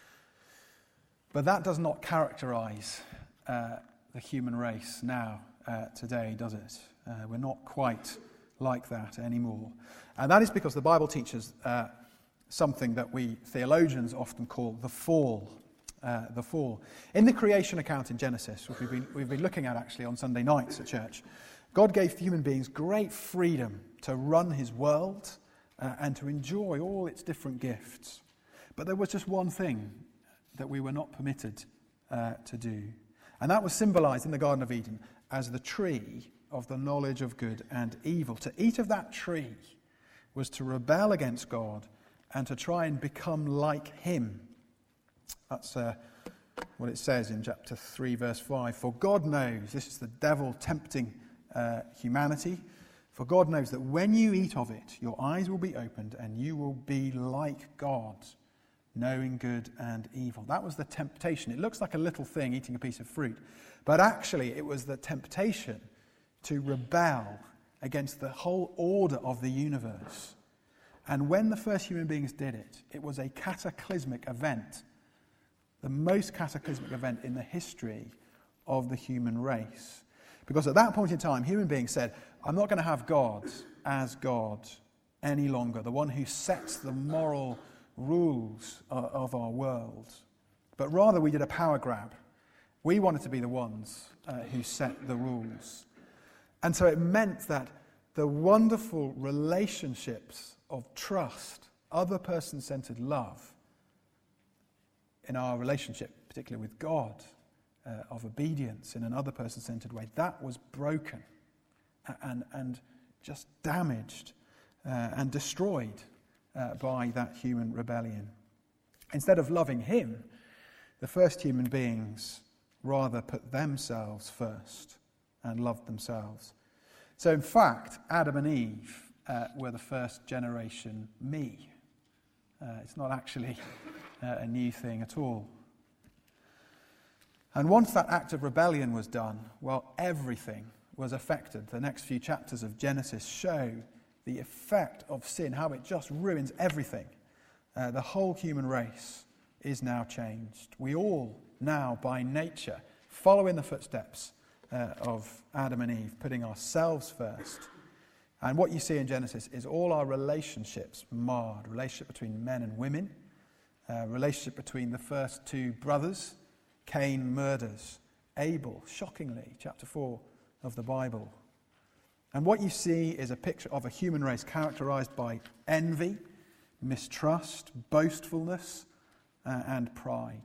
But that does not characterize uh, the human race now, uh, today, does it? Uh, we're not quite like that anymore. And that is because the Bible teaches uh, something that we theologians often call the fall. Uh, the fall. In the creation account in Genesis, which we've been, we've been looking at actually on Sunday nights at church, God gave human beings great freedom to run his world uh, and to enjoy all its different gifts. But there was just one thing that we were not permitted uh, to do. And that was symbolized in the Garden of Eden as the tree of the knowledge of good and evil. To eat of that tree was to rebel against God and to try and become like him. That's uh, what it says in chapter three, verse five. For God knows, this is the devil tempting uh, humanity, for God knows that when you eat of it, your eyes will be opened and you will be like God, knowing good and evil. That was the temptation. It looks like a little thing eating a piece of fruit, but actually it was the temptation to rebel against the whole order of the universe. And when the first human beings did it, it was a cataclysmic event, the most cataclysmic event in the history of the human race. Because at that point in time, human beings said, I'm not going to have God as God any longer, the one who sets the moral rules of our world. But rather we did a power grab. We wanted to be the ones uh, who set the rules. And so it meant that the wonderful relationships of trust, other person-centered love in our relationship, particularly with God, uh, of obedience in an other person-centered way, that was broken and, and just damaged uh, and destroyed uh, by that human rebellion. Instead of loving him, the first human beings rather put themselves first and loved themselves. So in fact, Adam and Eve uh, were the first generation me. Uh, it's not actually uh, a new thing at all. And once that act of rebellion was done, well, everything was affected. The next few chapters of Genesis show the effect of sin, how it just ruins everything. Uh, the whole human race is now changed. We all now, by nature, follow in the footsteps uh, of Adam and Eve, putting ourselves first. And what you see in Genesis is all our relationships marred. Relationship between men and women, uh, relationship between the first two brothers. Cain murders Abel, shockingly, chapter four of the Bible. And what you see is a picture of a human race characterized by envy, mistrust, boastfulness, uh, and pride.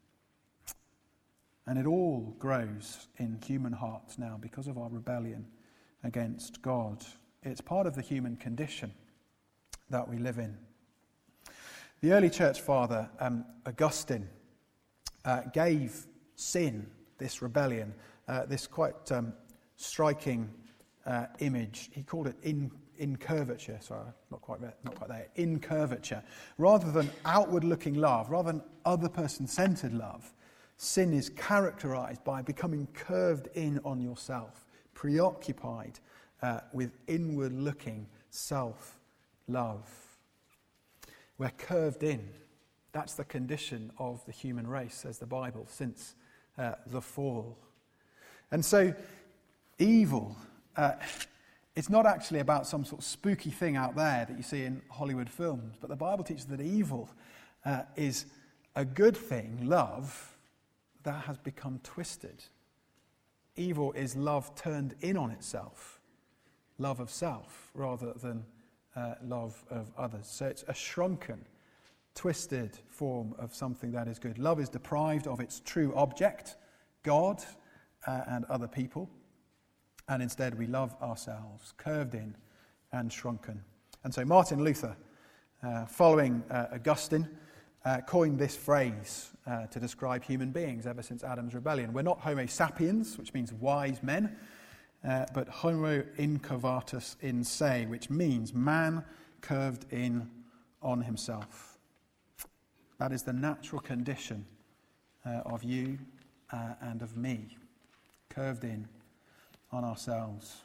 And it all grows in human hearts now because of our rebellion against God. It's part of the human condition that we live in. The early church father, um, Augustine, uh, gave sin, this rebellion, uh, this quite um, striking uh, image. He called it in, incurvature. Sorry, not quite there, not quite there. Incurvature. Rather than outward-looking love, rather than other-person-centered love, sin is characterized by becoming curved in on yourself, preoccupied uh, with inward-looking self-love. We're curved in. That's the condition of the human race, says the Bible, since uh, the fall. And so, evil, uh, it's not actually about some sort of spooky thing out there that you see in Hollywood films, but the Bible teaches that evil uh, is a good thing, love, that has become twisted. Evil is love turned in on itself, love of self rather than uh, love of others. So it's a shrunken, twisted form of something that is good. Love is deprived of its true object, God uh, and other people, and instead we love ourselves, curved in and shrunken. And so Martin Luther, uh, following uh, Augustine, uh, coined this phrase uh, to describe human beings ever since Adam's rebellion. We're not Homo sapiens, which means wise men, uh, but Homo incurvatus in se, which means man curved in on himself. That is the natural condition uh, of you uh, and of me, curved in on ourselves.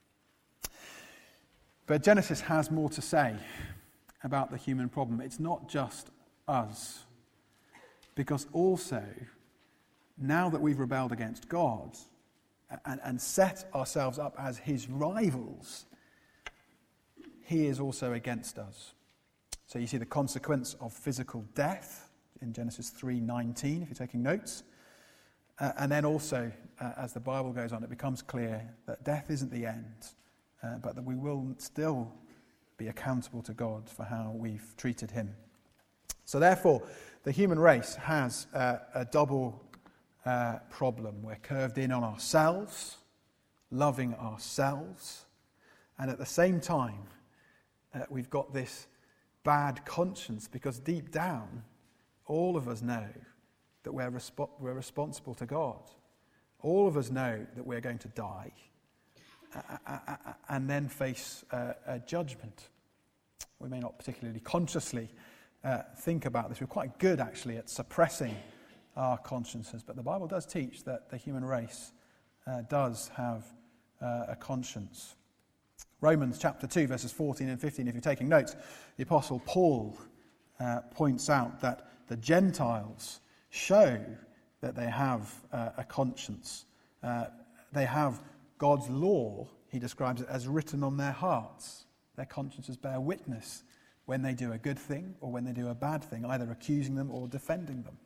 But Genesis has more to say about the human problem. It's not just us, because also, now that we've rebelled against God and, and set ourselves up as his rivals, he is also against us. So you see the consequence of physical death in Genesis three nineteen, if you're taking notes. Uh, and then also, uh, as the Bible goes on, it becomes clear that death isn't the end, uh, but that we will still be accountable to God for how we've treated him. So therefore, the human race has uh, a double uh, problem. We're curved in on ourselves, loving ourselves, and at the same time, uh, we've got this bad conscience, because deep down, all of us know that we're, respo- we're responsible to God. All of us know that we're going to die uh, uh, uh, and then face uh, a judgment. We may not particularly consciously uh, think about this. We're quite good, actually, at suppressing our consciences, but the Bible does teach that the human race uh, does have uh, a conscience. Romans chapter two, verses fourteen and fifteen, if you're taking notes, the Apostle Paul uh, points out that the Gentiles show that they have uh, a conscience. Uh, they have God's law, he describes it, as written on their hearts. Their consciences bear witness when they do a good thing or when they do a bad thing, either accusing them or defending them.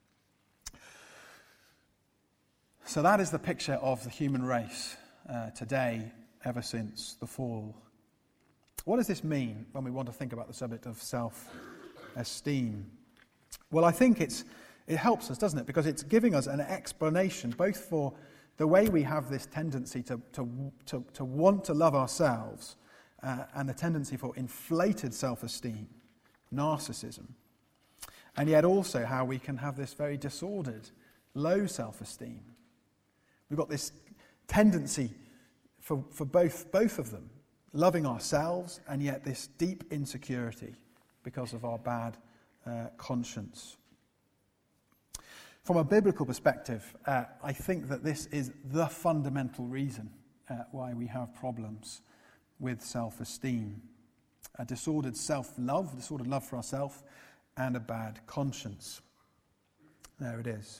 So that is the picture of the human race uh, today, ever since the fall. What does this mean when we want to think about the subject of self-esteem? Well, I think it's it helps us, doesn't it? Because it's giving us an explanation both for the way we have this tendency to, to, to, to want to love ourselves uh, and the tendency for inflated self-esteem, narcissism, and yet also how we can have this very disordered, low self-esteem. We've got this tendency for, for both, both of them, loving ourselves and yet this deep insecurity because of our bad uh, conscience. From a biblical perspective, uh, I think that this is the fundamental reason uh, why we have problems with self-esteem. A disordered self-love, disordered love for ourselves, and a bad conscience. There it is.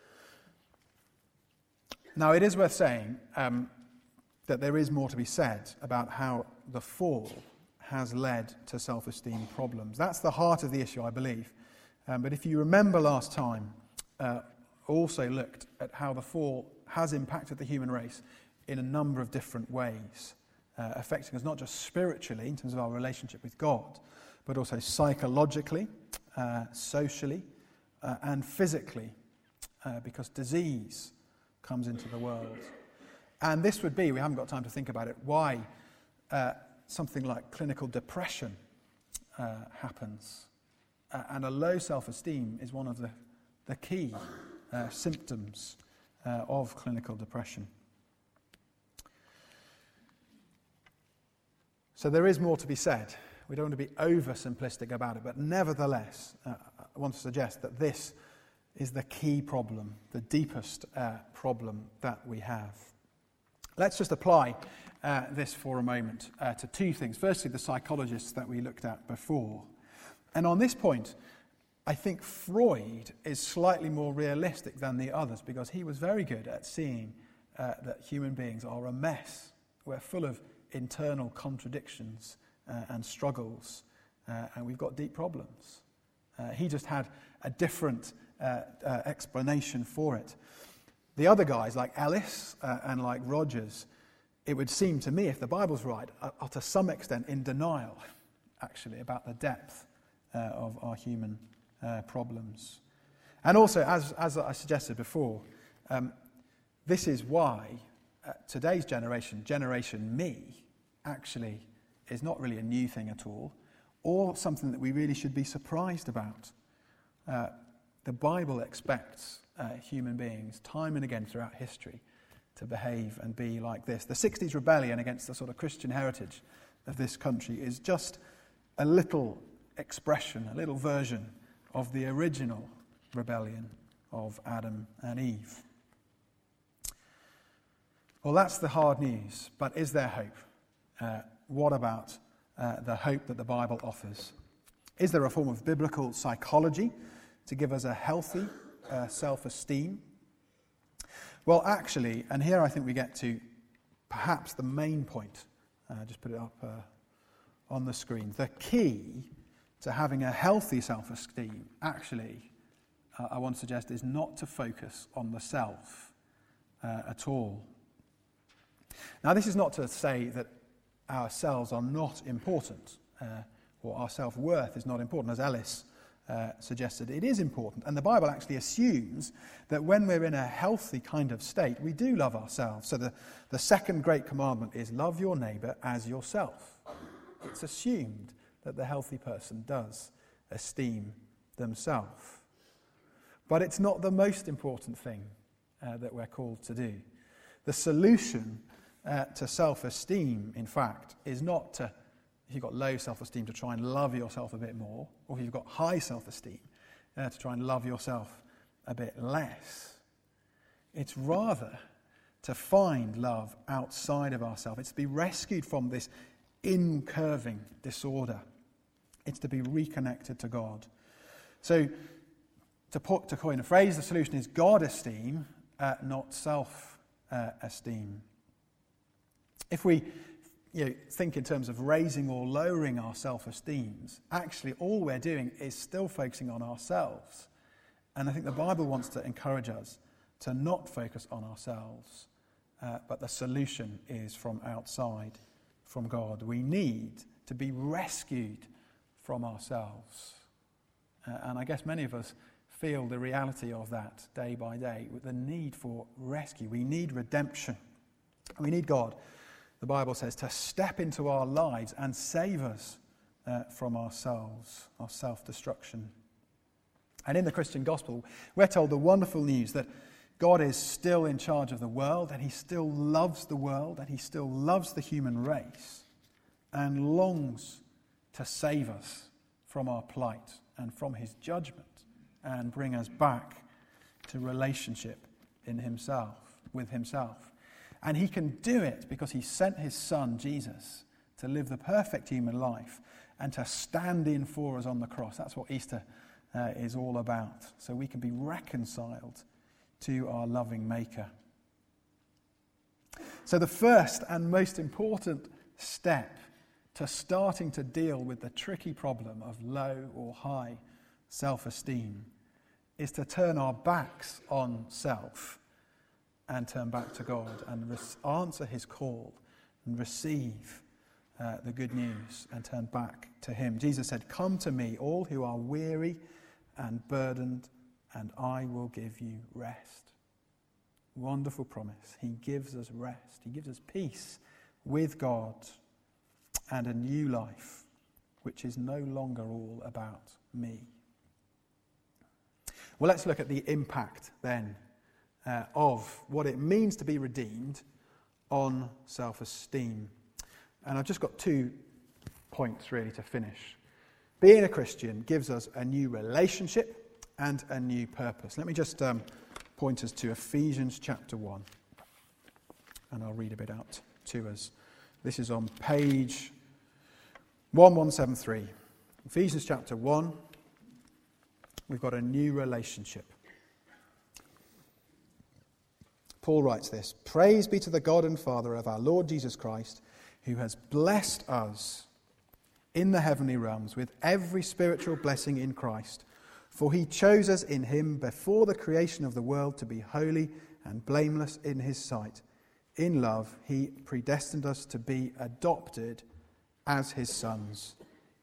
Now, it is worth saying um, that there is more to be said about how the fall has led to self-esteem problems. That's the heart of the issue, I believe. Um, but if you remember last time, uh, also looked at how the fall has impacted the human race in a number of different ways, uh, affecting us not just spiritually in terms of our relationship with God, but also psychologically, uh, socially, uh, and physically, uh, because disease comes into the world. And this would be, we haven't got time to think about it, why uh, something like clinical depression uh, happens. Uh, and a low self-esteem is one of the, the key uh, symptoms uh, of clinical depression. So there is more to be said. We don't want to be oversimplistic about it, but nevertheless, uh, I want to suggest that this is the key problem, the deepest uh, problem that we have. Let's just apply uh, this for a moment uh, to two things. Firstly, the psychologists that we looked at before. And on this point, I think Freud is slightly more realistic than the others because he was very good at seeing uh, that human beings are a mess. We're full of internal contradictions uh, and struggles, uh, and we've got deep problems. Uh, he just had a different uh, uh, explanation for it. The other guys, like Ellis uh, and like Rogers, it would seem to me, if the Bible's right, are, are to some extent in denial, actually, about the depth uh, of our human uh, problems. And also, as, as I suggested before, um, this is why uh, today's generation, Generation Me, actually is not really a new thing at all, or something that we really should be surprised about. Uh, the Bible expects uh, human beings, time and again throughout history, to behave and be like this. The sixties rebellion against the sort of Christian heritage of this country is just a little expression, a little version of the original rebellion of Adam and Eve. Well, that's the hard news, but is there hope? Uh, what about uh, the hope that the Bible offers? Is there a form of biblical psychology to give us a healthy uh, self-esteem? Well, actually, and here I think we get to perhaps the main point. Uh, just put it up uh, on the screen. The key to having a healthy self-esteem, actually, uh, I want to suggest, is not to focus on the self uh, at all. Now, this is not to say that ourselves are not important, uh, or our self-worth is not important, as Ellis uh, suggested. It is important, and the Bible actually assumes that when we're in a healthy kind of state, we do love ourselves. So the, the second great commandment is love your neighbour as yourself. It's assumed that the healthy person does esteem themselves. But it's not the most important thing uh, that we're called to do. The solution uh, to self-esteem, in fact, is not to, if you've got low self-esteem, to try and love yourself a bit more, or if you've got high self-esteem, uh, to try and love yourself a bit less. It's rather to find love outside of ourselves. It's to be rescued from this incurving disorder. It's to be reconnected to God. So, to, put, to coin a phrase, the solution is God-esteem, uh, not self-esteem. If we you know, think in terms of raising or lowering our self-esteems, actually all we're doing is still focusing on ourselves. And I think the Bible wants to encourage us to not focus on ourselves, uh, but the solution is from outside, from God. We need to be rescued from ourselves. Uh, and I guess many of us feel the reality of that day by day, with the need for rescue. We need redemption. We need God, the Bible says, to step into our lives and save us uh, from ourselves, our self-destruction. And in the Christian gospel, we're told the wonderful news that God is still in charge of the world, and he still loves the world, and he still loves the human race, and longs to save us from our plight and from his judgment, and bring us back to relationship in himself, with himself. And he can do it because he sent his son, Jesus, to live the perfect human life and to stand in for us on the cross. That's what Easter uh, is all about. So we can be reconciled to our loving Maker. So the first and most important step to starting to deal with the tricky problem of low or high self-esteem is to turn our backs on self and turn back to God and res- answer his call and receive uh, the good news and turn back to him. Jesus said, "Come to me, all who are weary and burdened, and I will give you rest." Wonderful promise. He gives us rest. He gives us peace with God and a new life, which is no longer all about me. Well, let's look at the impact then uh, of what it means to be redeemed on self-esteem. And I've just got two points really to finish. Being a Christian gives us a new relationship and a new purpose. Let me just um, point us to Ephesians chapter one, and I'll read a bit out to us. This is on page eleven seventy-three. Ephesians chapter one. We've got a new relationship. Paul writes this: "Praise be to the God and Father of our Lord Jesus Christ, who has blessed us in the heavenly realms with every spiritual blessing in Christ. For he chose us in him before the creation of the world to be holy and blameless in his sight. In love, he predestined us to be adopted as his sons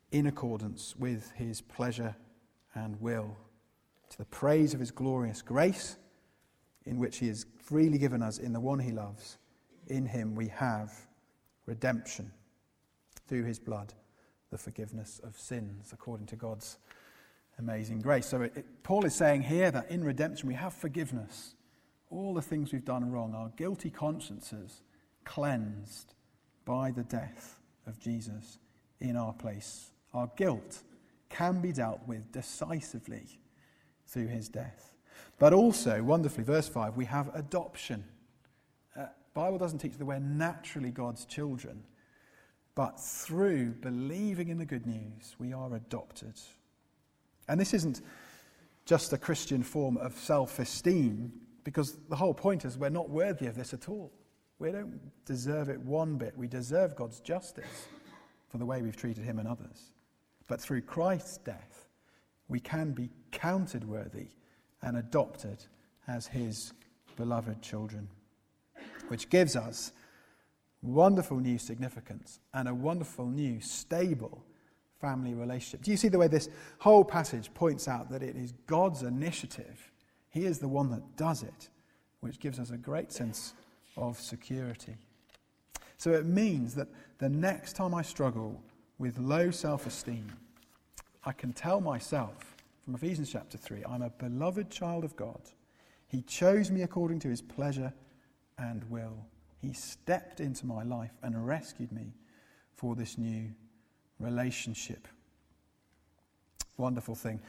in accordance with his pleasure and will, to the praise of his glorious grace, in which he has freely given us in the one he loves. In him we have redemption through his blood, the forgiveness of sins, according to God's amazing grace. So it, it, Paul is saying here that in redemption we have forgiveness. All the things we've done wrong, our guilty consciences cleansed by the death of Jesus in our place. Our guilt can be dealt with decisively through his death. But also, wonderfully, verse five, we have adoption. The uh, Bible doesn't teach that we're naturally God's children, but through believing in the good news, we are adopted. And this isn't just a Christian form of self-esteem, because the whole point is we're not worthy of this at all. We don't deserve it one bit. We deserve God's justice for the way we've treated him and others. But through Christ's death, we can be counted worthy and adopted as his beloved children, which gives us wonderful new significance and a wonderful new stable family relationship. Do you see the way this whole passage points out that it is God's initiative? He is the one that does it, which gives us a great sense of security. So it means that the next time I struggle with low self-esteem, I can tell myself from Ephesians chapter three, I'm a beloved child of God. He chose me according to his pleasure and will. He stepped into my life and rescued me for this new relationship. Wonderful thing.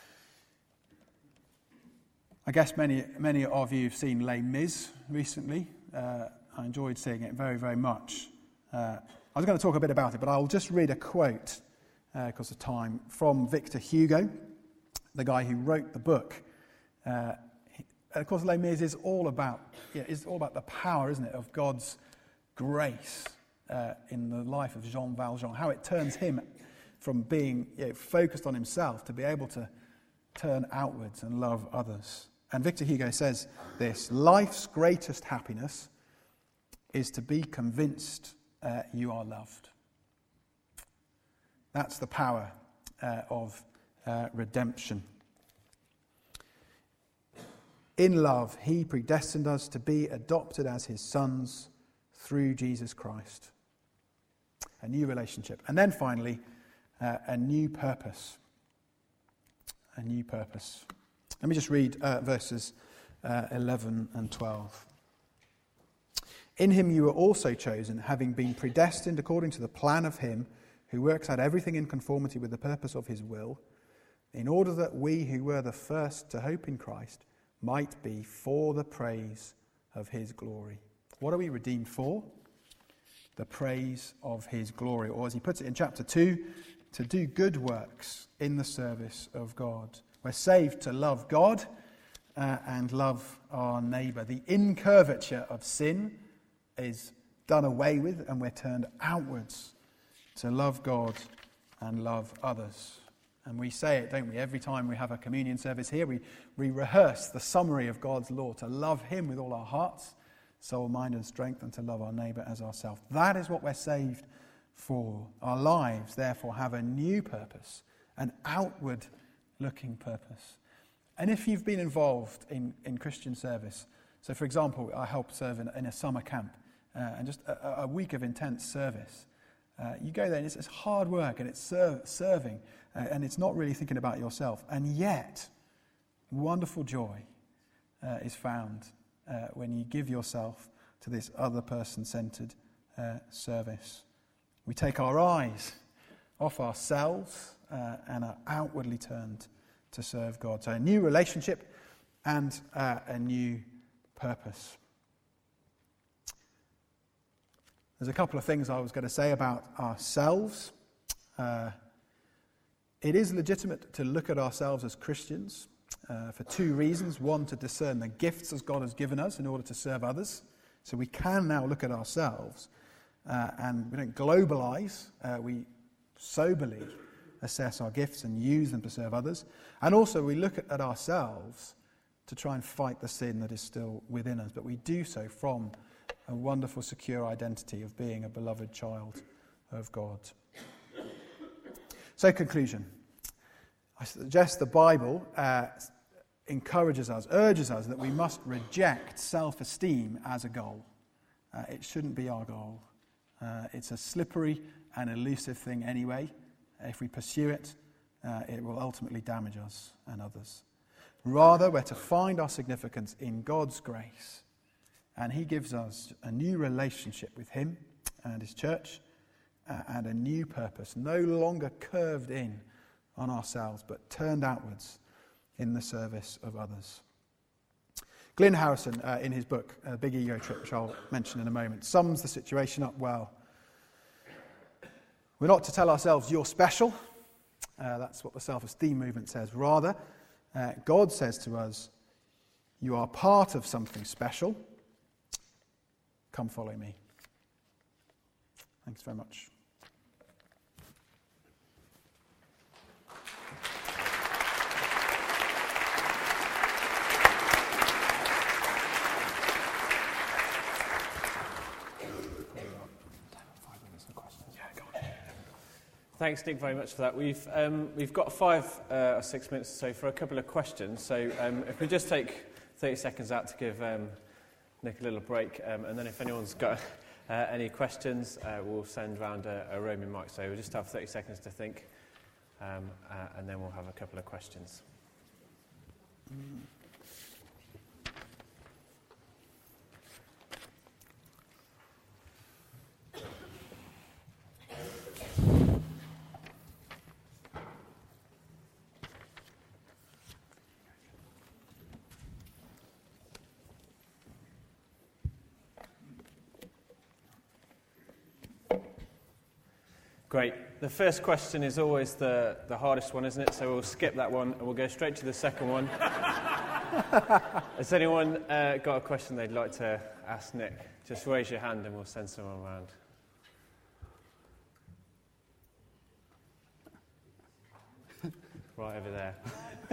I guess many many of you have seen Les Mis recently. Uh, I enjoyed seeing it very, very much. Uh, I was going to talk a bit about it, but I'll just read a quote, uh, because of time, from Victor Hugo, the guy who wrote the book. Uh, he, of course, Les Mis is all about, yeah, it's all about the power, isn't it, of God's grace uh, in the life of Jean Valjean, how it turns him from being you know, focused on himself to be able to turn outwards and love others. And Victor Hugo says this: life's greatest happiness is to be convinced uh, you are loved. That's the power uh, of uh, redemption. In love, he predestined us to be adopted as his sons through Jesus Christ. A new relationship. And then finally, uh, a new purpose. A new purpose. Let me just read uh, verses uh, eleven and twelve. In him you were also chosen, having been predestined according to the plan of him who works out everything in conformity with the purpose of his will, in order that we who were the first to hope in Christ might be for the praise of his glory. What are we redeemed for? The praise of his glory. Or as he puts it in chapter two, to do good works in the service of God. We're saved to love God uh, and love our neighbour. The incurvature of sin is done away with, and we're turned outwards to love God and love others. And we say it, don't we? Every time we have a communion service here, we, we rehearse the summary of God's law, to love him with all our hearts, soul, mind and strength, and to love our neighbour as ourselves. That is what we're saved for. Our lives, therefore, have a new purpose, an outward-looking purpose. And if you've been involved in, in Christian service, so for example, I help serve in, in a summer camp, uh, and just a, a week of intense service. Uh, you go there and it's, it's hard work and it's serve, serving, uh, and it's not really thinking about yourself. And yet, wonderful joy uh, is found uh, when you give yourself to this other person-centered uh, service. We take our eyes off ourselves uh, and are outwardly turned to serve God. So a new relationship and uh, a new purpose. There's a couple of things I was going to say about ourselves. Uh, it is legitimate to look at ourselves as Christians uh, for two reasons. One, to discern the gifts as God has given us in order to serve others. So we can now look at ourselves uh, and we don't globalize. Uh, we soberly assess our gifts and use them to serve others. And also we look at ourselves to try and fight the sin that is still within us. But we do so from a wonderful, secure identity of being a beloved child of God. So, conclusion. I suggest the Bible uh, encourages us, urges us that we must reject self-esteem as a goal. Uh, it shouldn't be our goal. Uh, it's a slippery and elusive thing anyway. If we pursue it, uh, it will ultimately damage us and others. Rather, we're to find our significance in God's grace. And he gives us a new relationship with him and his church, uh, and a new purpose, no longer curved in on ourselves, but turned outwards in the service of others. Glyn Harrison, uh, in his book, uh, Big Ego Trip, which I'll mention in a moment, sums the situation up well. We're not to tell ourselves, you're special. Uh, that's what the self-esteem movement says. Rather, uh, God says to us, you are part of something special. Come follow me. Thanks very much. Thanks, Nick, very much for that. We've um, we've got five uh, or six minutes or so for a couple of questions. So um, if we just take thirty seconds out to give um, Nick a little break, um, and then if anyone's got uh, any questions, uh, we'll send round a, a roaming mic. So we'll just have thirty seconds to think, um, uh, and then we'll have a couple of questions. Mm. Great. The first question is always the, the hardest one, isn't it? So we'll skip that one and we'll go straight to the second one. Has anyone uh, got a question they'd like to ask Nick? Just raise your hand and we'll send someone around. Right over there.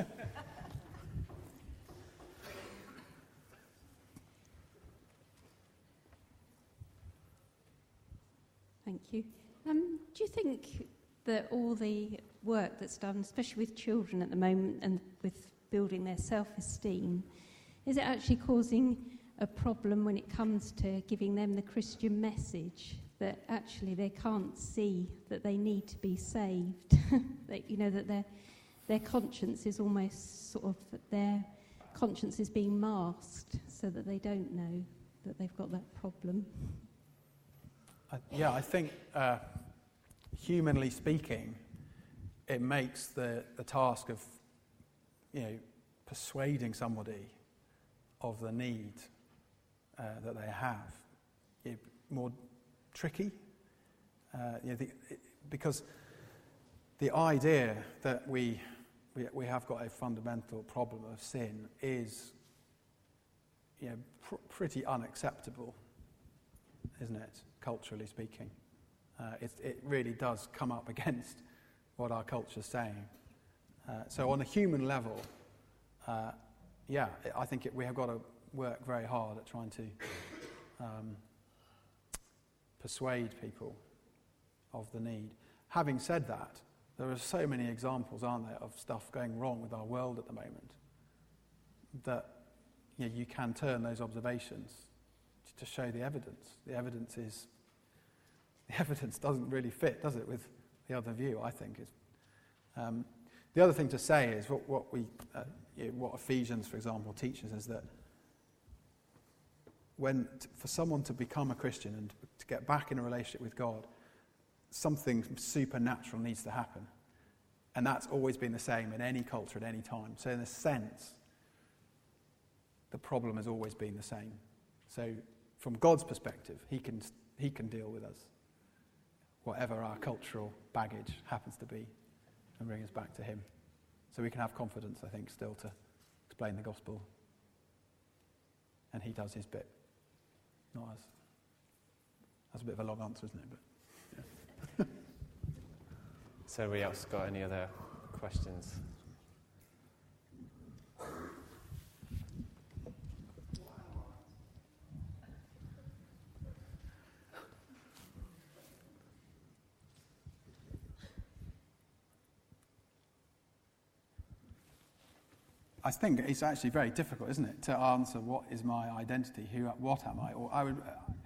Thank you. Um, do you think that all the work that's done, especially with children at the moment and with building their self-esteem, is it actually causing a problem when it comes to giving them the Christian message, that actually they can't see that they need to be saved? That, you know, that their their conscience is almost sort of, their conscience is being masked so that they don't know that they've got that problem? Uh, yeah, I think, uh, humanly speaking, it makes the, the task of, you know, persuading somebody of the need uh, that they have, you know, more tricky. Uh, you know, the, it, because the idea that we, we we have got a fundamental problem of sin is, you know, pr- pretty unacceptable, isn't it? Culturally speaking, uh, it, it really does come up against what our culture's saying. Uh, so on a human level, uh, yeah, I think it, we have got to work very hard at trying to um, persuade people of the need. Having said that, there are so many examples, aren't there, of stuff going wrong with our world at the moment that, you know, you can turn those observations to show the evidence. The evidence is, the evidence doesn't really fit, does it, with the other view, I think. Is, um, the other thing to say is what, what we, uh, you know, what Ephesians, for example, teaches is that when t- for someone to become a Christian and to get back in a relationship with God, something supernatural needs to happen. And that's always been the same in any culture at any time. So in a sense, the problem has always been the same. So from God's perspective, he can he can deal with us, whatever our cultural baggage happens to be, and bring us back to him. So we can have confidence, I think, still to explain the gospel. And he does his bit, not us. That's a bit of a long answer, isn't it? But yeah. So anybody else got any other questions? I think it's actually very difficult, isn't it, to answer what is my identity, who, what am I? Or I would,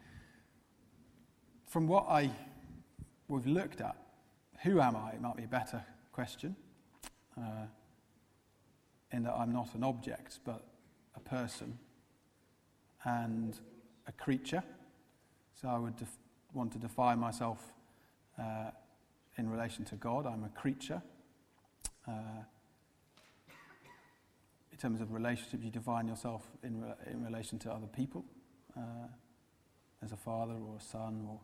from what I we've looked at, who am I might be a better question, uh, in that I'm not an object, but a person and a creature. So I would def- want to define myself uh, in relation to God. I'm a creature. Uh, in terms of relationship, you define yourself in re- in relation to other people, uh, as a father or a son, or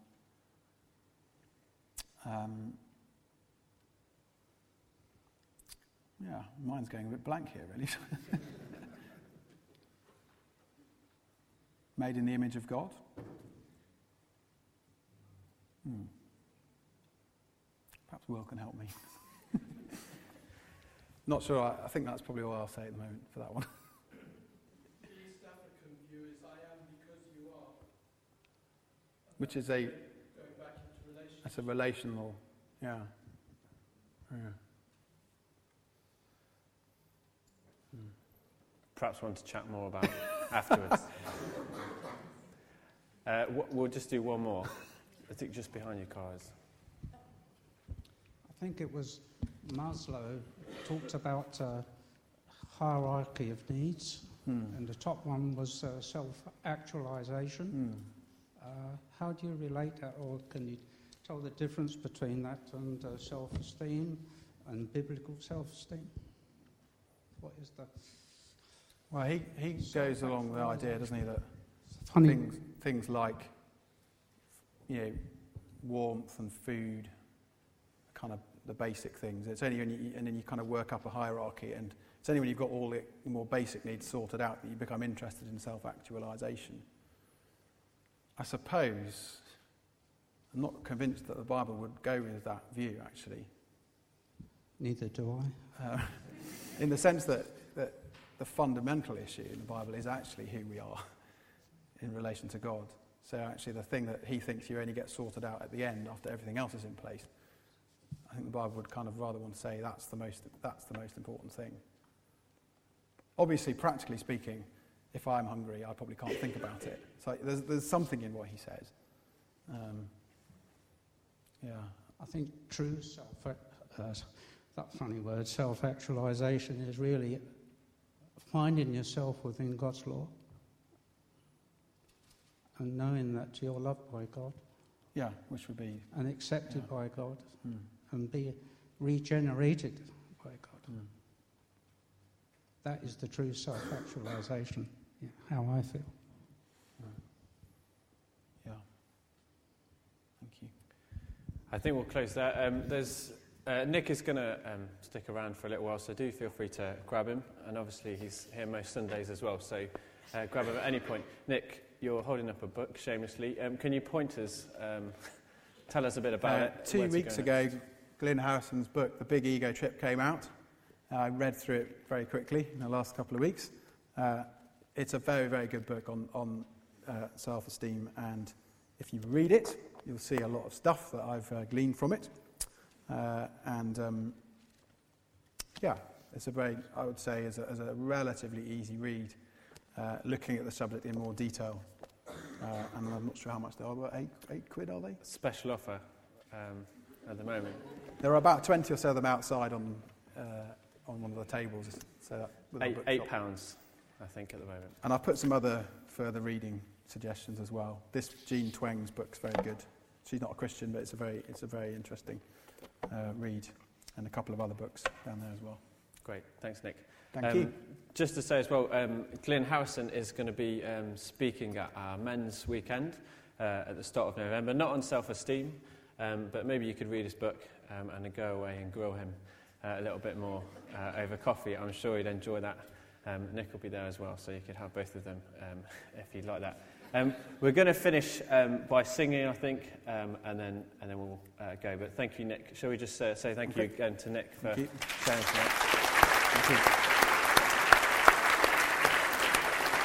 um, yeah, mine's going a bit blank here, really. Made in the image of God. Hmm. Perhaps Will can help me. Not sure. I, I think that's probably all I'll say at the moment for that one. The East African view is I am because you are. Which is a... Going back into relationship. That's a relational... Yeah. Yeah. Hmm. Perhaps want to chat more about afterwards. Uh, w- we'll just do one more. I think just behind your cars. I think it was Maslow talked about uh, hierarchy of needs, Hmm. and the top one was uh, self-actualization. Hmm. Uh, how do you relate that, or can you tell the difference between that and uh, self-esteem and biblical self-esteem? What is the... Well, he, he goes along the idea, doesn't he, that Funny. things, things like, you know, warmth and food, kind of the basic things. It's only when you, and then you kind of work up a hierarchy, and it's only when you've got all the more basic needs sorted out that you become interested in self-actualization. I suppose, I'm not convinced that the Bible would go with that view, actually. Neither do I. Uh, in the sense that, that the fundamental issue in the Bible is actually who we are in relation to God. So actually the thing that he thinks you only get sorted out at the end after everything else is in place, I think the Bible would kind of rather want to say that's the most that's the most important thing. Obviously, practically speaking, if I'm hungry, I probably can't think about it. So there's there's something in what he says. Um, yeah. I think true self, uh, that funny word, self-actualization, is really finding yourself within God's law and knowing that you're loved by God. Yeah, which would be... And accepted Yeah. by God, Mm. and be regenerated by God. Mm. That is the true self-actualization, yeah, how I feel. Yeah. Thank you. I think we'll close there. Um, there's uh, Nick is going to um, stick around for a little while, so do feel free to grab him. And obviously he's here most Sundays as well, so uh, grab him at any point. Nick, you're holding up a book, shamelessly. Um, can you point us, um, tell us a bit about Uh, it? two Where's it weeks going ago, Glyn Harrison's book, The Big Ego Trip, came out. Uh, I read through it very quickly in the last couple of weeks. Uh, it's a very, very good book on, on uh, self-esteem, and if you read it, you'll see a lot of stuff that I've uh, gleaned from it. Uh, and um, yeah, it's a very, I would say, as a, as a relatively easy read, uh, looking at the subject in more detail. Uh, and I'm not sure how much they are, about eight, eight quid, are they? Special offer um, at the moment. There are about twenty or so of them outside on uh, on one of the tables. So that, with our Eight, bookshop. eight pounds, I think, at the moment. And I've put some other further reading suggestions as well. This Jean Tweng's book's very good. She's not a Christian, but it's a very it's a very interesting uh, read, and a couple of other books down there as well. Great, thanks, Nick. Thank um, you. Just to say as well, um, Glyn Harrison is going to be um, speaking at our men's weekend uh, at the start of November, not on self-esteem, um, but maybe you could read his book um, and then go away and grill him uh, a little bit more uh, over coffee. I'm sure he'd enjoy that. Um, Nick will be there as well, so you could have both of them um, if you'd like that. Um, we're going to finish um, by singing, I think, um, and then and then we'll uh, go. But thank you, Nick. Shall we just uh, say thank Okay. you again to Nick for Thank you. sharing tonight? Thank you.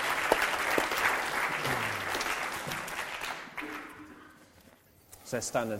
So stand and